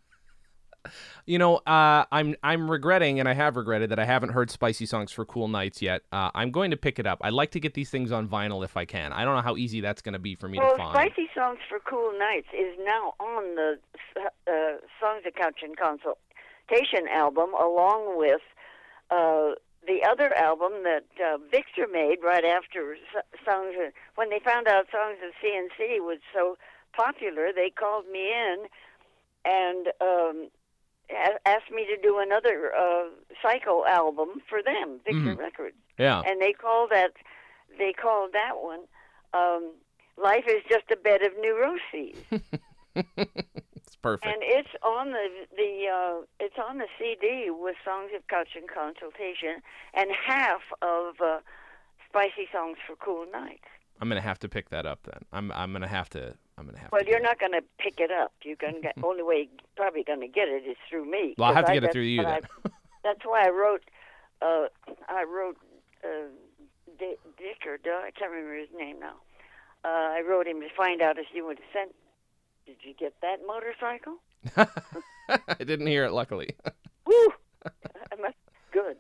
You know, uh, I'm I'm regretting, and I have regretted that I haven't heard Spicy Songs for Cool Nights yet. Uh, I'm going to pick it up. I'd like to get these things on vinyl if I can. I don't know how easy that's going to be for me Well, to find. Spicy Songs for Cool Nights is now on the uh, Songs of Couch and Consultation album, along with uh, the other album that uh, Victor made right after S- Songs. Of, when they found out Songs of C N C was so popular, they called me in and um, a- asked me to do another uh, Psycho album for them, Victor Mhm. Records. Yeah. And they call that they called that one um, "Life Is Just a Bed of Neuroses," It's perfect. and it's on the the uh, it's on the C D with Songs of Couch and Consultation and half of uh, Spicy Songs for Cool Nights. I'm going to have to pick that up then. I'm I'm going to have to I'm going to have Well, to. you're do not going to pick it up. You can get only way you're probably going to get it is through me. Well, I'll have to 'cause get it that's through you what then. I- that's why I wrote. Uh, I wrote uh, Dick, Dick or Doug, I can't remember his name now. Uh, I wrote him to find out if you would send. Did you get that motorcycle? I didn't hear it, luckily. Woo! I must, good.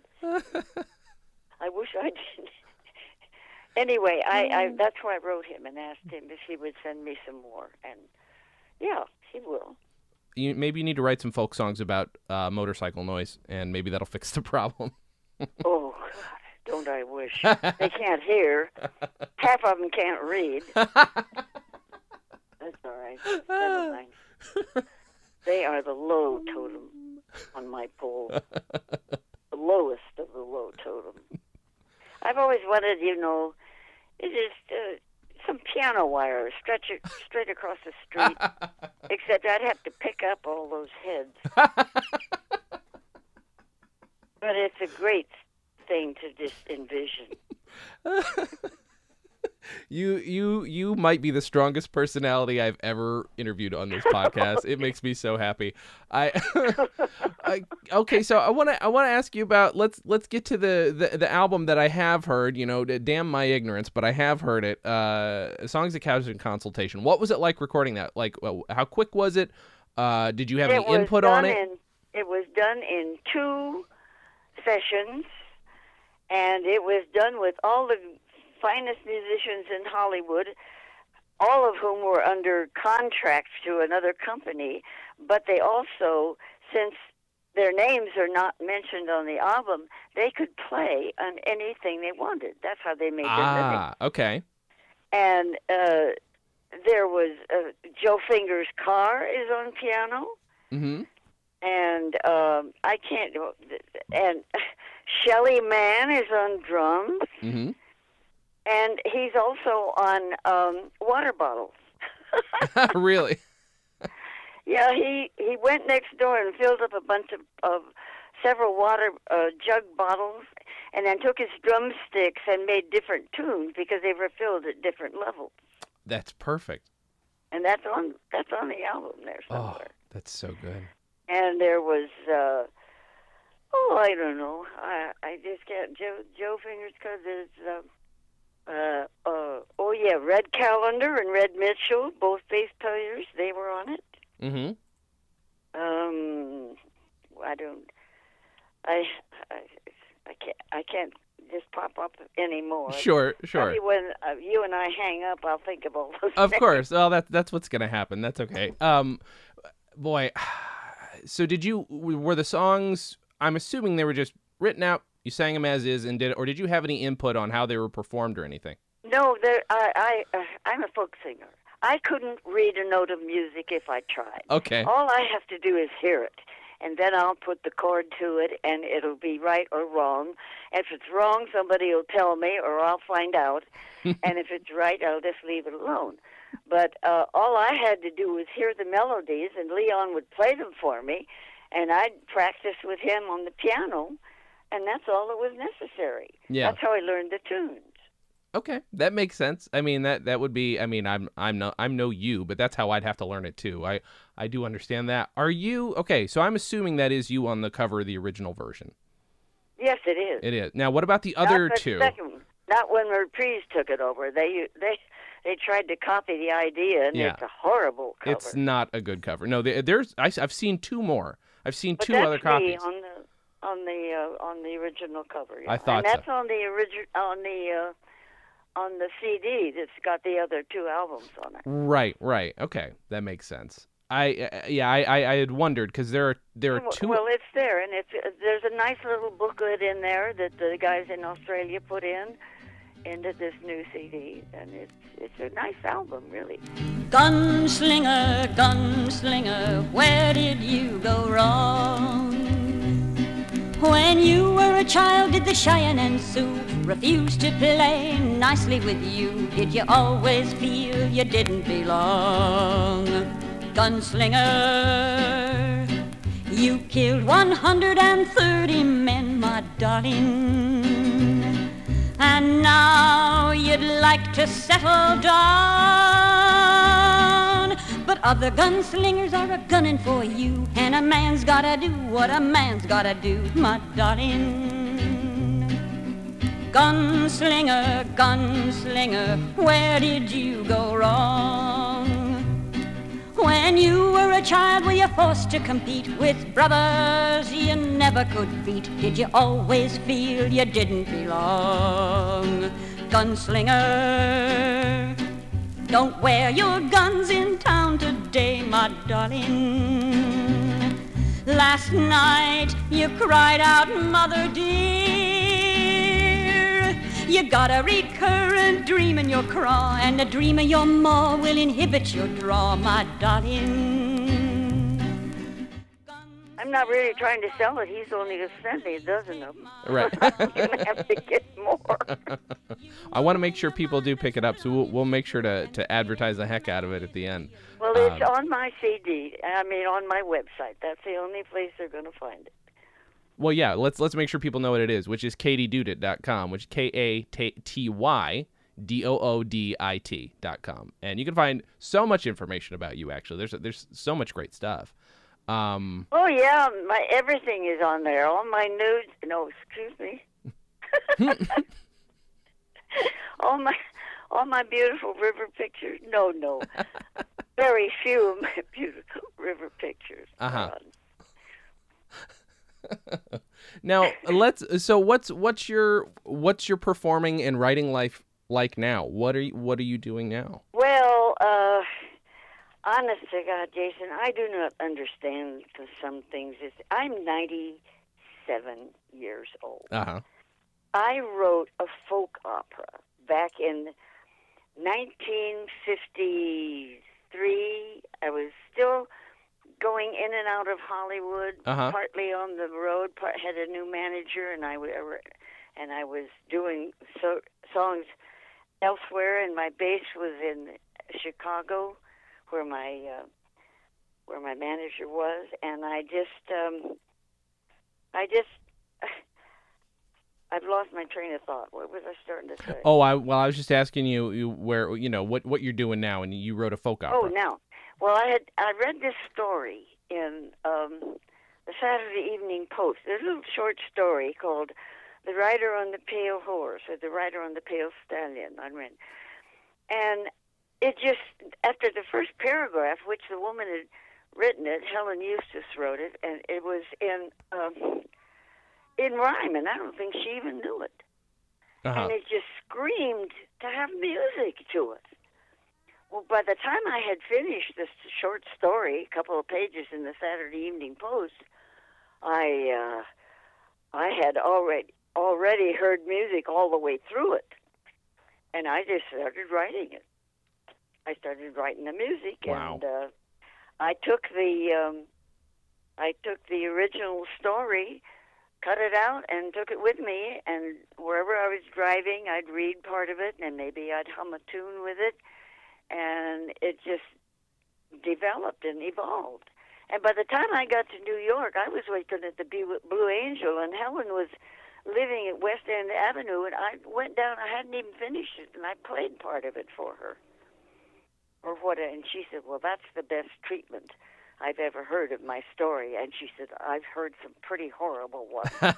I wish I did. Anyway, I, I that's why I wrote him and asked him if he would send me some more, and yeah, he will. You, maybe you need to write some folk songs about uh, motorcycle noise, and maybe that'll fix the problem. Oh, God, don't I wish. They can't hear. Half of them can't read. That's all right. Never mind. They are the low totem on my pole. The lowest of the low totem. I've always wanted, you know, it's just uh, some piano wire stretch it straight across the street, except I'd have to pick up all those heads. But it's a great thing to just envision. You you you might be the strongest personality I've ever interviewed on this podcast. It makes me so happy. I, I okay, so I want to I want to ask you about let's let's get to the, the the album that I have heard. You know, damn my ignorance, but I have heard it. Uh, Songs of Couch and Consultation. What was it like recording that? Like, well, how quick was it? Uh, did you have It any was input done on it? In, it was done in two sessions, and it was done with all the finest musicians in Hollywood, all of whom were under contract to another company, but they also, since their names are not mentioned on the album, they could play on anything they wanted. That's how they made their living. Ah, okay. And uh, there was uh, Joe Finger's Car is on piano. Mm-hmm. And um, I can't, and Shelly Mann is on drums, Mm-hmm. and he's also on um, water bottles. Really? Yeah, he, he went next door and filled up a bunch of, of several water uh, jug bottles, and then took his drumsticks and made different tunes because they were filled at different levels. That's perfect. And that's on that's on the album there Oh, somewhere. that's so good. And there was, uh, oh, I don't know. I I just can't. Joe Joe Fingers Cousins. Uh, uh, uh, oh yeah, Red Callender and Red Mitchell, both bass players. They were on it. Mm-hmm. Um, I don't. I I I can't. I can't just pop up anymore. Sure, sure. Probably when uh, you and I hang up, I'll think of all those. Of names. course. Well, that that's what's gonna happen. That's okay. Um, boy. So did you? Were the songs? I'm assuming they were just written out. You sang them as is, and did, or did you have any input on how they were performed or anything? No, there. I I uh, I'm a folk singer. I couldn't read a note of music if I tried. Okay. All I have to do is hear it, and then I'll put the chord to it, and it'll be right or wrong. If it's wrong, somebody will tell me, or I'll find out. And if it's right, I'll just leave it alone. But uh, all I had to do was hear the melodies, and Leon would play them for me, and I'd practice with him on the piano, and that's all that was necessary. Yeah. That's how I learned the tunes. Okay, that makes sense. I mean, that that would be. I mean, I'm I'm no I'm no you, but that's how I'd have to learn it too. I I do understand that. Are you okay? So I'm assuming that is you on the cover of the original version. Yes, it is. It is. Now, what about the other Not the two? second one. Not when Reprise took it over. They they they tried to copy the idea, and Yeah. it's a horrible cover. It's not a good cover. No, there- there's I, have seen two more. I've seen but two that's other me copies. on the on the uh, on the original cover. Yeah. I thought and that's so. on the original on the uh, on the C D that's got the other two albums on it. Right, right. Okay, that makes sense. I uh, yeah, I, I I had wondered because there are there are Well, two. well, it's there, and it's uh, there's a nice little booklet in there that the guys in Australia put in into this new C D, and it's it's a nice album, really. Gunslinger, gunslinger, where did you go wrong? When you were a child, did the Cheyenne Sioux refuse to play nicely with you? Did you always feel you didn't belong? Gunslinger, you killed one hundred thirty men, my darling, and now you'd like to settle down. But other gunslingers are a gunning for you, and a man's gotta do what a man's gotta do, my darling. Gunslinger, gunslinger, where did you go wrong? When you were a child, were you forced to compete with brothers you never could beat? Did you always feel you didn't belong? Gunslinger, don't wear your guns in town today, my darling. Last night you cried out, mother dear. You got a recurrent dream in your craw, and the dream of your ma will inhibit your draw, my darling. I'm not really trying to sell it. He's only going to send me a dozen of them. Right. I'm going to have to get more. I want to make sure people do pick it up, so we'll, we'll make sure to, to advertise the heck out of it at the end. Well, it's Um, on my C D. I mean, on my website. That's the only place they're going to find it. Well, yeah, let's let's make sure people know what it is, which is katy doodit dot com, which is K A T Y D O O D I T dot com. And you can find so much information about you, actually. There's there's so much great stuff. Um, Oh, yeah. My everything is on there. All my nudes. No, excuse me. all my all my beautiful river pictures. No, no. Very few of my beautiful river pictures. are Uh-huh. on. now, let's so what's what's your what's your performing and writing life like now? What are you what are you doing now? Well, uh, honest to God, Jason, I do not understand some things. It's, I'm ninety-seven years old. Uh-huh. I wrote a folk opera back in nineteen fifty-three. I was still going in and out of Hollywood, Uh-huh. partly on the road. Part, had a new manager, and I w- and I was doing so, songs elsewhere. And my base was in Chicago, where my uh, where my manager was. And I just, um, I just, I've lost my train of thought. What was I starting to say? Oh, I well, I was just asking you, you where you know what what you're doing now, and you wrote a folk opera. Oh, now, well, I had I read this story in um, the Saturday Evening Post. There's a little short story called "The Rider on the Pale Horse" or "The Rider on the Pale Stallion." I read, and it just after the first paragraph, which the woman had written it, Helen Eustace wrote it, and it was in um, in rhyme, and I don't think she even knew it. Uh-huh. And it just screamed to have music to it. Well, by the time I had finished this short story, a couple of pages in the Saturday Evening Post, I uh, I had already already heard music all the way through it, and I just started writing it. I started writing the music, Wow. and uh, I took the um, I took the original story, cut it out, and took it with me. And wherever I was driving, I'd read part of it, and maybe I'd hum a tune with it. And it just developed and evolved. And by the time I got to New York, I was working at the Blue Angel, and Helen was living at West End Avenue, and I went down. I hadn't even finished it, and I played part of it for her. Or what? And she said, "Well, that's the best treatment I've ever heard of my story." And she said, "I've heard some pretty horrible ones."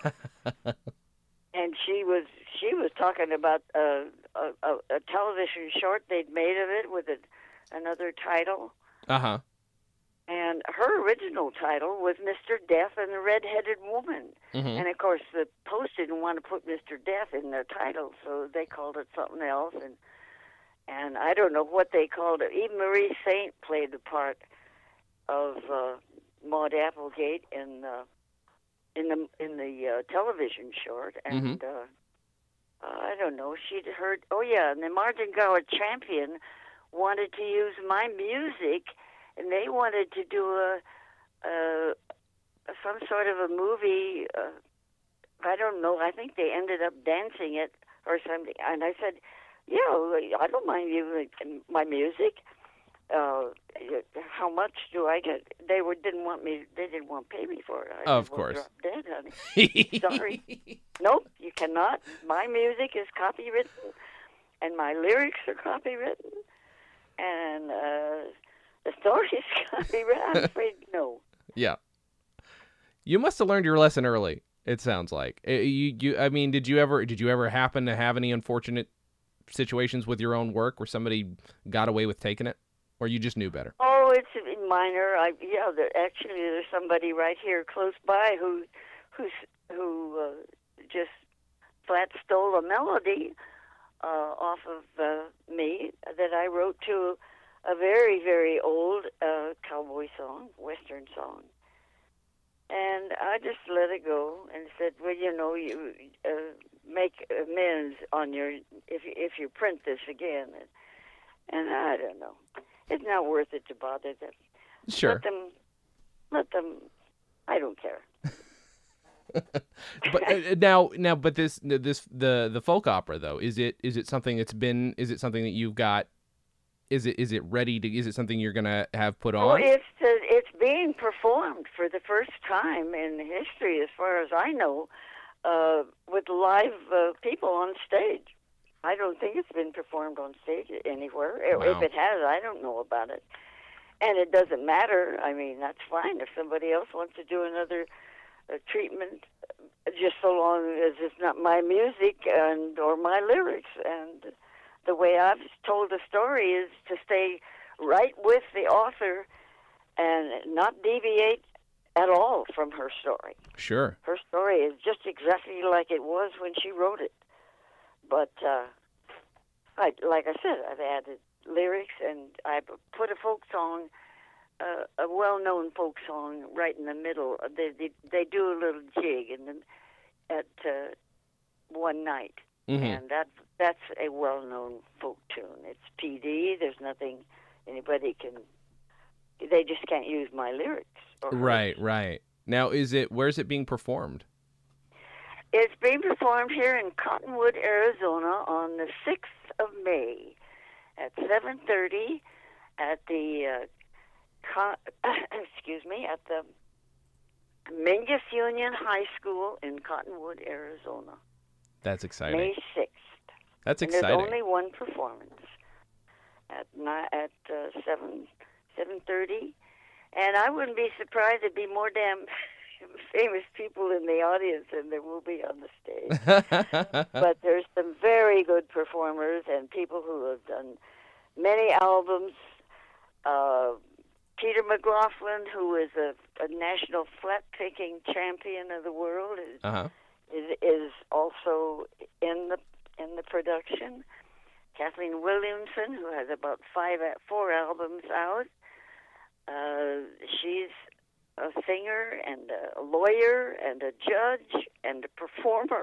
And she was she was talking about a, a, a, a television short they'd made of it with a, another title. Uh-huh. And her original title was Mister Death and the Red-Headed Woman. Mm-hmm. And, of course, the Post didn't want to put Mister Death in their title, so they called it something else. And and I don't know what they called it. Eve Marie Saint played the part of uh, Maud Applegate in uh, in the in the uh, television short. And Mm-hmm. uh, I don't know. She'd heard. Oh yeah, and the Martin Gower Champion wanted to use my music, and they wanted to do a, a some sort of a movie. Uh, I don't know. I think they ended up dancing it or something. And I said, "Yeah, I don't mind you my music. Uh, how much do I get?" They were didn't want me. They didn't want to pay me for it. I Of said, well, course. drop dead, honey. Sorry. Nope, you cannot. My music is copywritten, and my lyrics are copywritten, and uh, the story is copywritten. I'm afraid no. Yeah. You must have learned your lesson early. It sounds like. Uh, You, you. I mean, did you ever? Did you ever happen to have any unfortunate situations with your own work where somebody got away with taking it, or you just knew better? Oh, it's minor. I yeah. There, actually, there's somebody right here close by who, who's who uh, just flat stole a melody uh, off of uh, me that I wrote to a very very old uh, cowboy song, western song. And I just let it go and said, "Well, you know, you uh, make amends on your if if you print this again." And, and I don't know, it's not worth it to bother them. Sure. Let them, let them. I don't care. But uh, now, now, but this, this, the, the folk opera though, is it, is it something that's been, is it something that you've got? Is it, is it ready to? Is it something you're gonna have put Oh, on? it's uh, it's being performed for the first time in history, as far as I know, uh, with live uh, people on stage. I don't think it's been performed on stage anywhere. Wow. If it has, I don't know about it. And it doesn't matter. I mean, that's fine if somebody else wants to do another uh, treatment, just so long as it's not my music and or my lyrics. And the way I've told the story is to stay right with the author and not deviate at all from her story. Sure. Her story is just exactly like it was when she wrote it. But uh, I, like I said, I've added lyrics, and I put a folk song, uh, a well-known folk song, right in the middle. They they, they do a little jig in the, at uh, one night, Mm-hmm. and that that's a well-known folk tune. It's P D. There's nothing anybody can they just can't use my lyrics. Or Right, right. Now, is it where's it being performed? It's being performed here in Cottonwood, Arizona, on the sixth of May at seven thirty at the uh, con- excuse me at the Mingus Union High School in Cottonwood, Arizona. That's exciting. May sixth. That's and exciting. There's only one performance at ni- at uh, seven seven thirty, and I wouldn't be surprised if there'd be more damn famous people in the audience than there will be on the stage. But there's some very good performers and people who have done many albums. Uh, Peter McLaughlin, who is a, a national flat-picking champion of the world, is, uh-huh. is is also in the in the production. Kathleen Williamson, who has about five four albums out, uh, she's a singer and a lawyer and a judge and a performer.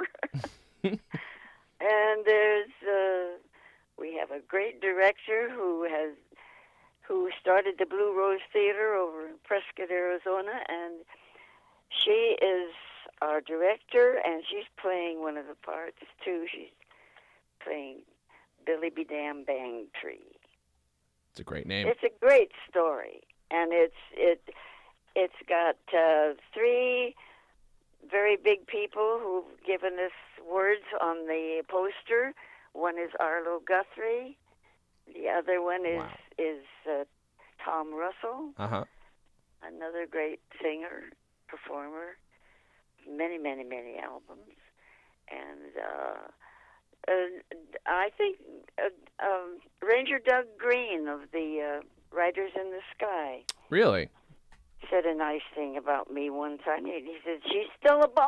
And there's uh, we have a great director who has who started the Blue Rose Theater over in Prescott, Arizona, and she is our director, and she's playing one of the parts too. She's playing Billy Be Damn Bang Tree. It's a great name. It's a great story, and it's it it's got uh, three very big people who've given us words on the poster. One is Arlo Guthrie. The other one is Wow. is uh, Tom Russell, Uh-huh. another great singer, performer, many, many, many albums. And uh, uh, I think uh, um, Ranger Doug Green of the uh, Riders in the Sky Really? said a nice thing about me one time. He he said, she's still a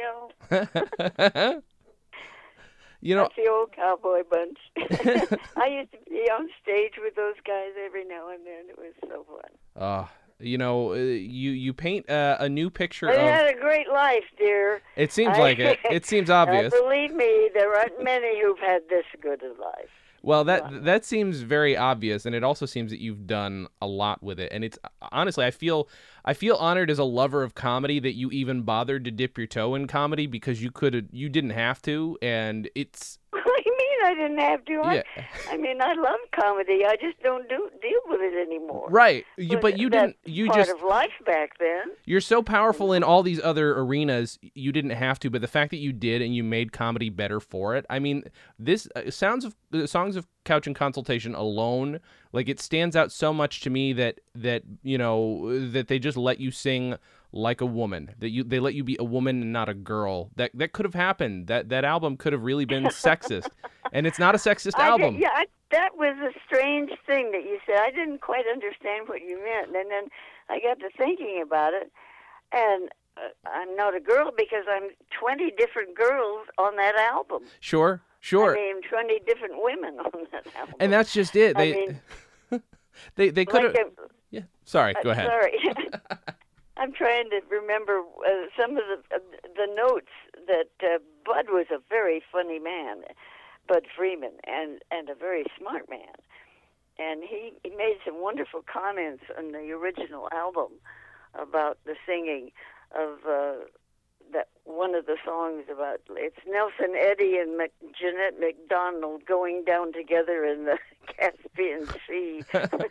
bombshell. You know, That's the old cowboy bunch. I used to be on stage with those guys every now and then. It was so fun. uh, you know, uh, you you paint uh, a new picture They of. had a great life, dear. It seems I- like it. It seems obvious. Uh, believe me, there aren't many who've had this good a life. Well, that that seems very obvious, and it also seems that you've done a lot with it. And it's honestly, I feel I feel honored as a lover of comedy that you even bothered to dip your toe in comedy, because you could you didn't have to, and it's What do you mean I didn't have to? I, Yeah. I mean, I love comedy. I just don't do deal with it anymore. right. You, but you that's didn't. You part just of life back then. you're so powerful in all these other arenas. You didn't have to, but the fact that you did and you made comedy better for it. I mean, this uh, sounds of uh, songs of Couch and Consultation alone, like it stands out so much to me that that you know that they just let you sing like a woman, that you they let you be a woman and not a girl. That that could have happened. That that album could have really been sexist, and it's not a sexist I album. Did, yeah, I, that was a strange thing that you said. I didn't quite understand what you meant, and then I got to thinking about it, and uh, I'm not a girl because I'm twenty different girls on that album. Sure, sure. I mean, twenty different women on that album. And that's just it. I They mean, they they could have. like a- Yeah. Sorry. uh, Go ahead. Sorry. I'm trying to remember uh, some of the uh, the notes that uh, Bud was a very funny man, Bud Freeman, and, and a very smart man. And he, he made some wonderful comments on the original album about the singing of uh, that one of the songs about it's Nelson Eddy and Mc, Jeanette MacDonald going down together in the Caspian Sea.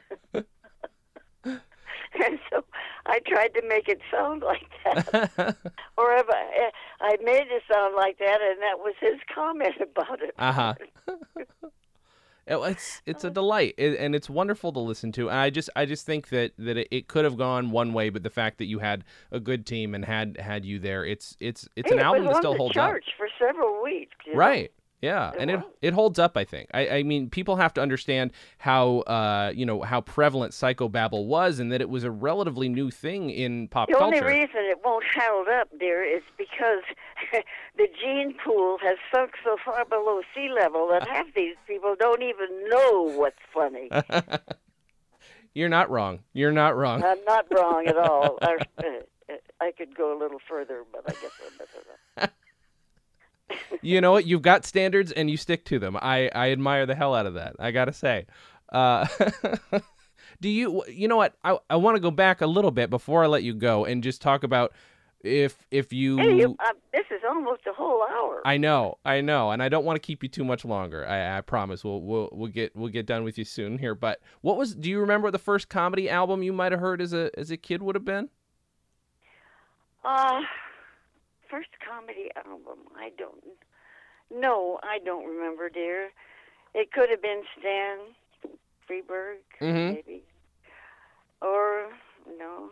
And so I tried to make it sound like that. Or if I, I made it sound like that, and that was his comment about it. Uh huh. It's it's a delight, it, and it's wonderful to listen to. And I just I just think that that it, it could have gone one way, but the fact that you had a good team and had had you there, it's it's it's Hey, an album it that was still on the holds up. charts for several weeks. you know? Right. Yeah, It and it was. it holds up. I think. I, I mean, people have to understand how uh you know how prevalent psychobabble was, and that it was a relatively new thing in pop The only culture. reason it won't hold up, dear, is because the gene pool has sunk so far below sea level that half these people don't even know what's funny. You're not wrong. You're not wrong. I'm not wrong at all. I, uh, I could go a little further, but I guess I'll better not. You know what? You've got standards and you stick to them. I, I admire the hell out of that. I gotta say. Uh, Do you, you know what? I, I want to go back a little bit before I let you go and just talk about if if you. Hey, you uh, this is almost a whole hour. I know, I know, and I don't want to keep you too much longer. I, I promise we'll we'll we'll get we'll get done with you soon here. But what was? Do you remember what the first comedy album you might have heard as a as a kid would have been? Uh, first comedy album. I don't. No, I don't remember, dear. It could have been Stan Freberg, Mm-hmm. maybe, or no.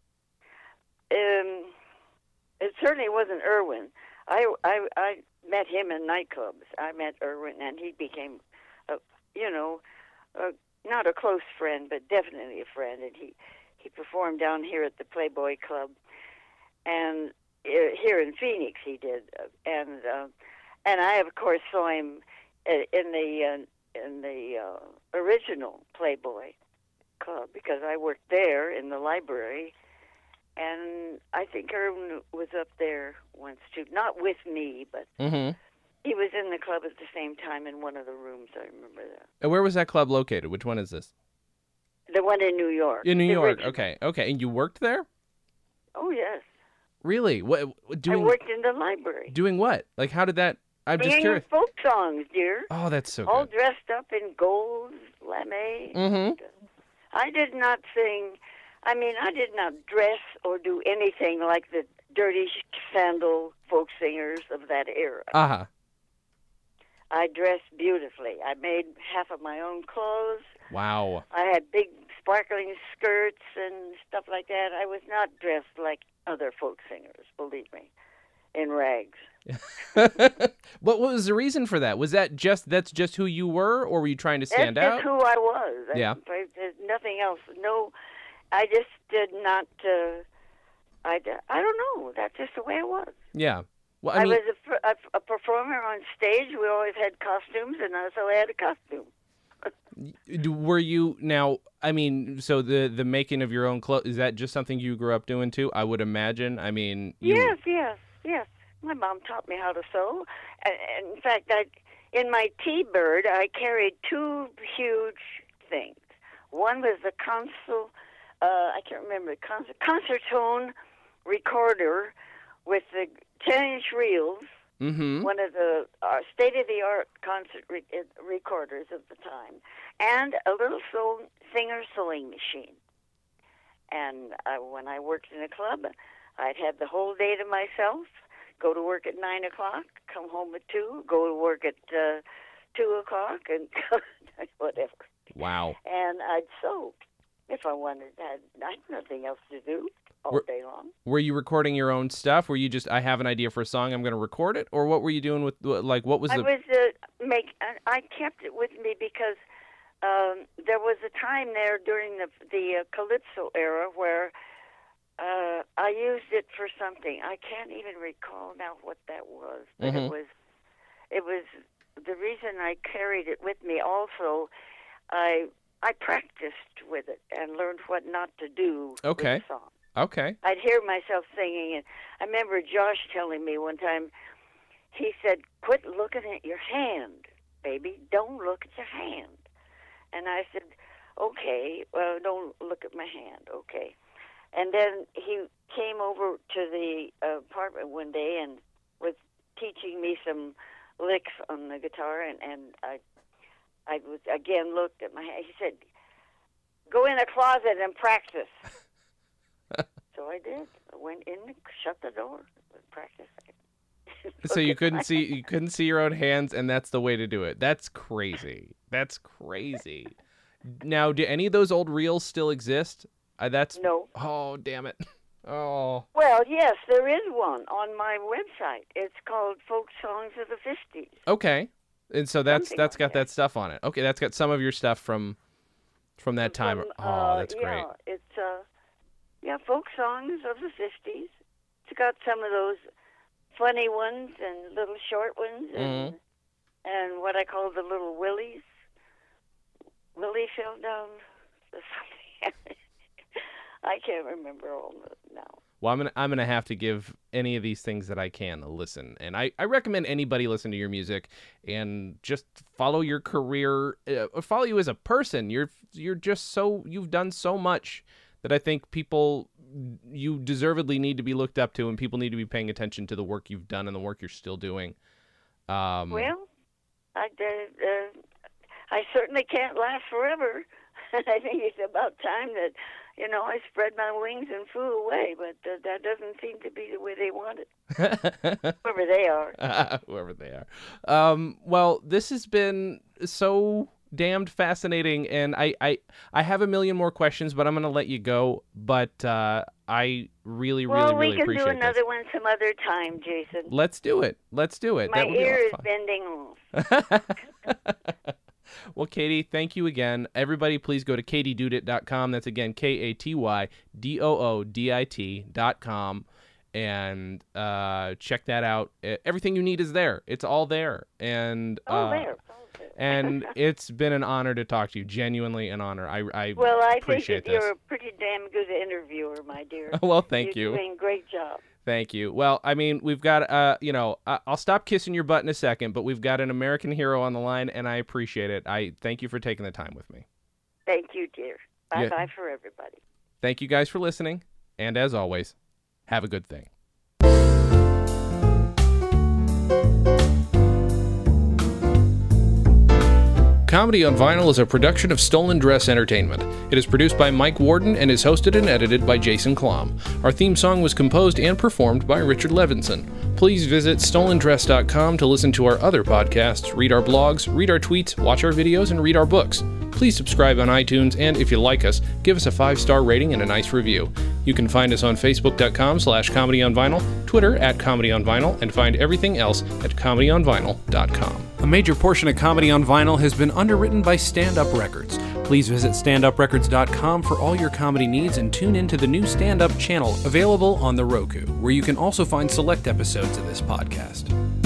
Um, it certainly wasn't Irwin. I, I, I met him in nightclubs. I met Irwin, and he became, a, you know, a, not a close friend, but definitely a friend. And he, he performed down here at the Playboy Club, and uh, here in Phoenix he did. Uh, and uh, and I of course saw him in the uh, in the uh, original Playboy Club because I worked there in the library. And I think Irwin was up there once, too. Not with me, but Mm-hmm. he was in the club at the same time in one of the rooms. I remember that. And where was that club located? Which one is this? The one in New York. In New The York. original. Okay. Okay. And you worked there? Oh, yes. Really? What? Doing, I worked in the library. Doing what? Like, how did that? I'm just Singing curious. folk songs, dear. Oh, that's so All good. dressed up in gold, lame. Mm-hmm. I did not sing. I mean, I did not dress or do anything like the dirty sandal folk singers of that era. Uh-huh. I dressed beautifully. I made half of my own clothes. Wow. I had big sparkling skirts and stuff like that. I was not dressed like other folk singers, believe me, in rags. What was the reason for that? Was that just that's just who you were, or were you trying to stand That's out? just who I was. I- Yeah. I- there's nothing else. No, I just did not. Uh, I, d- I don't know. That's just the way it was. Yeah. Well, I, I mean, was a, per- a, a performer on stage. We always had costumes, and I- so I had a costume. d- were you now? I mean, so the the making of your own clothes, is that just something you grew up doing too? I would imagine. I mean, you, Yes, yes, yes. My mom taught me how to sew. And, and in fact, I, in my T-Bird, I carried two huge things. One was the console, uh, I can't remember, concert, Concertone recorder with the ten-inch reels, Mm-hmm. one of the uh, state-of-the-art concert re- uh, recorders of the time, and a little sew, Singer sewing machine. And uh, when I worked in a club, I'd have the whole day to myself, go to work at nine o'clock, come home at two, go to work at uh, two o'clock, and whatever. Wow. And I'd sew if I wanted. I had nothing else to do all Were- day long. Were you recording your own stuff? Were you just, I have an idea for a song, I'm going to record it? Or what were you doing with, like, what was I the... was uh, make. I, I kept it with me because um, there was a time there during the the uh, Calypso era where uh, I used it for something. I can't even recall now what that was, but Mhm. it was it was the reason I carried it with me. Also, I I practiced with it and learned what not to do Okay. with the song. Okay. I'd hear myself singing, and I remember Josh telling me one time, he said, "Quit looking at your hand, baby. Don't look at your hand." And I said, "Okay, well, don't look at my hand, okay." And then he came over to the uh, apartment one day and was teaching me some licks on the guitar, and, and I, I was again looked at my hand. He said, "Go in a closet and practice." So I did. I went in, shut the door, and practiced. So you couldn't see you couldn't see your own hands, and that's the way to do it. That's crazy. That's crazy. Now, do any of those old reels still exist? Uh, that's No. Oh, damn it. Oh. Well, yes, there is one on my website. It's called Folk Songs of the fifties. Okay. And so that's Something that's like got that. that stuff on it. Okay, that's got some of your stuff from from that time. From, Oh, uh, that's yeah, great. It's uh, yeah, Folk Songs of the fifties. It's got some of those funny ones and little short ones, and Mm-hmm. and what I call the little willies. Willie fell down or something. I can't remember all of it now. well, I'm gonna I'm gonna have to give any of these things that I can a listen. And I, I recommend anybody listen to your music and just follow your career, uh, follow you as a person. You're you're just so you've done so much that I think people you deservedly need to be looked up to, and people need to be paying attention to the work you've done and the work you're still doing. Um, well, I uh, uh, I certainly can't last forever. I think it's about time that, you know, I spread my wings and flew away, but uh, that doesn't seem to be the way they want it. Whoever they are. Uh, whoever they are. Um, well, this has been so damned fascinating, and I, I, I have a million more questions, but I'm going to let you go. But uh, I really, well, really, really appreciate Well, we can do another this. one some other time, Jason. Let's do it. Let's do it. My That would be a ear lot is of bending off. fun. Well, Katie, thank you again. Everybody, please go to katy doodit dot com. That's, again, K A T Y D O O D I T dot com. And uh, check that out. Everything you need is there. It's all there. And Oh, uh, there. Oh, there. and it's been an honor to talk to you. Genuinely an honor. I, I Well, I think appreciate that this. you're a pretty damn good interviewer, my dear. Well, thank You're you. doing a great job. Thank you. Well, I mean, we've got, uh, you know, I- I'll stop kissing your butt in a second, but we've got an American hero on the line, and I appreciate it. I thank you for taking the time with me. Thank you, dear. Yeah. Bye-bye for everybody. Thank you guys for listening, and as always, have a good thing. Comedy on Vinyl is a production of Stolen Dress Entertainment. It is produced by Mike Warden and is hosted and edited by Jason Klom. Our theme song was composed and performed by Richard Levinson. Please visit stolen dress dot com to listen to our other podcasts, read our blogs, read our tweets, watch our videos, and read our books. Please subscribe on iTunes, and if you like us, give us a five-star rating and a nice review. You can find us on facebook dot com slash comedy on vinyl, Twitter at comedy on vinyl, and find everything else at comedy on vinyl dot com. A major portion of Comedy on Vinyl has been underwritten by Stand Up Records. Please visit stand up records dot com for all your comedy needs and tune into the new Stand Up channel available on the Roku, where you can also find select episodes of this podcast.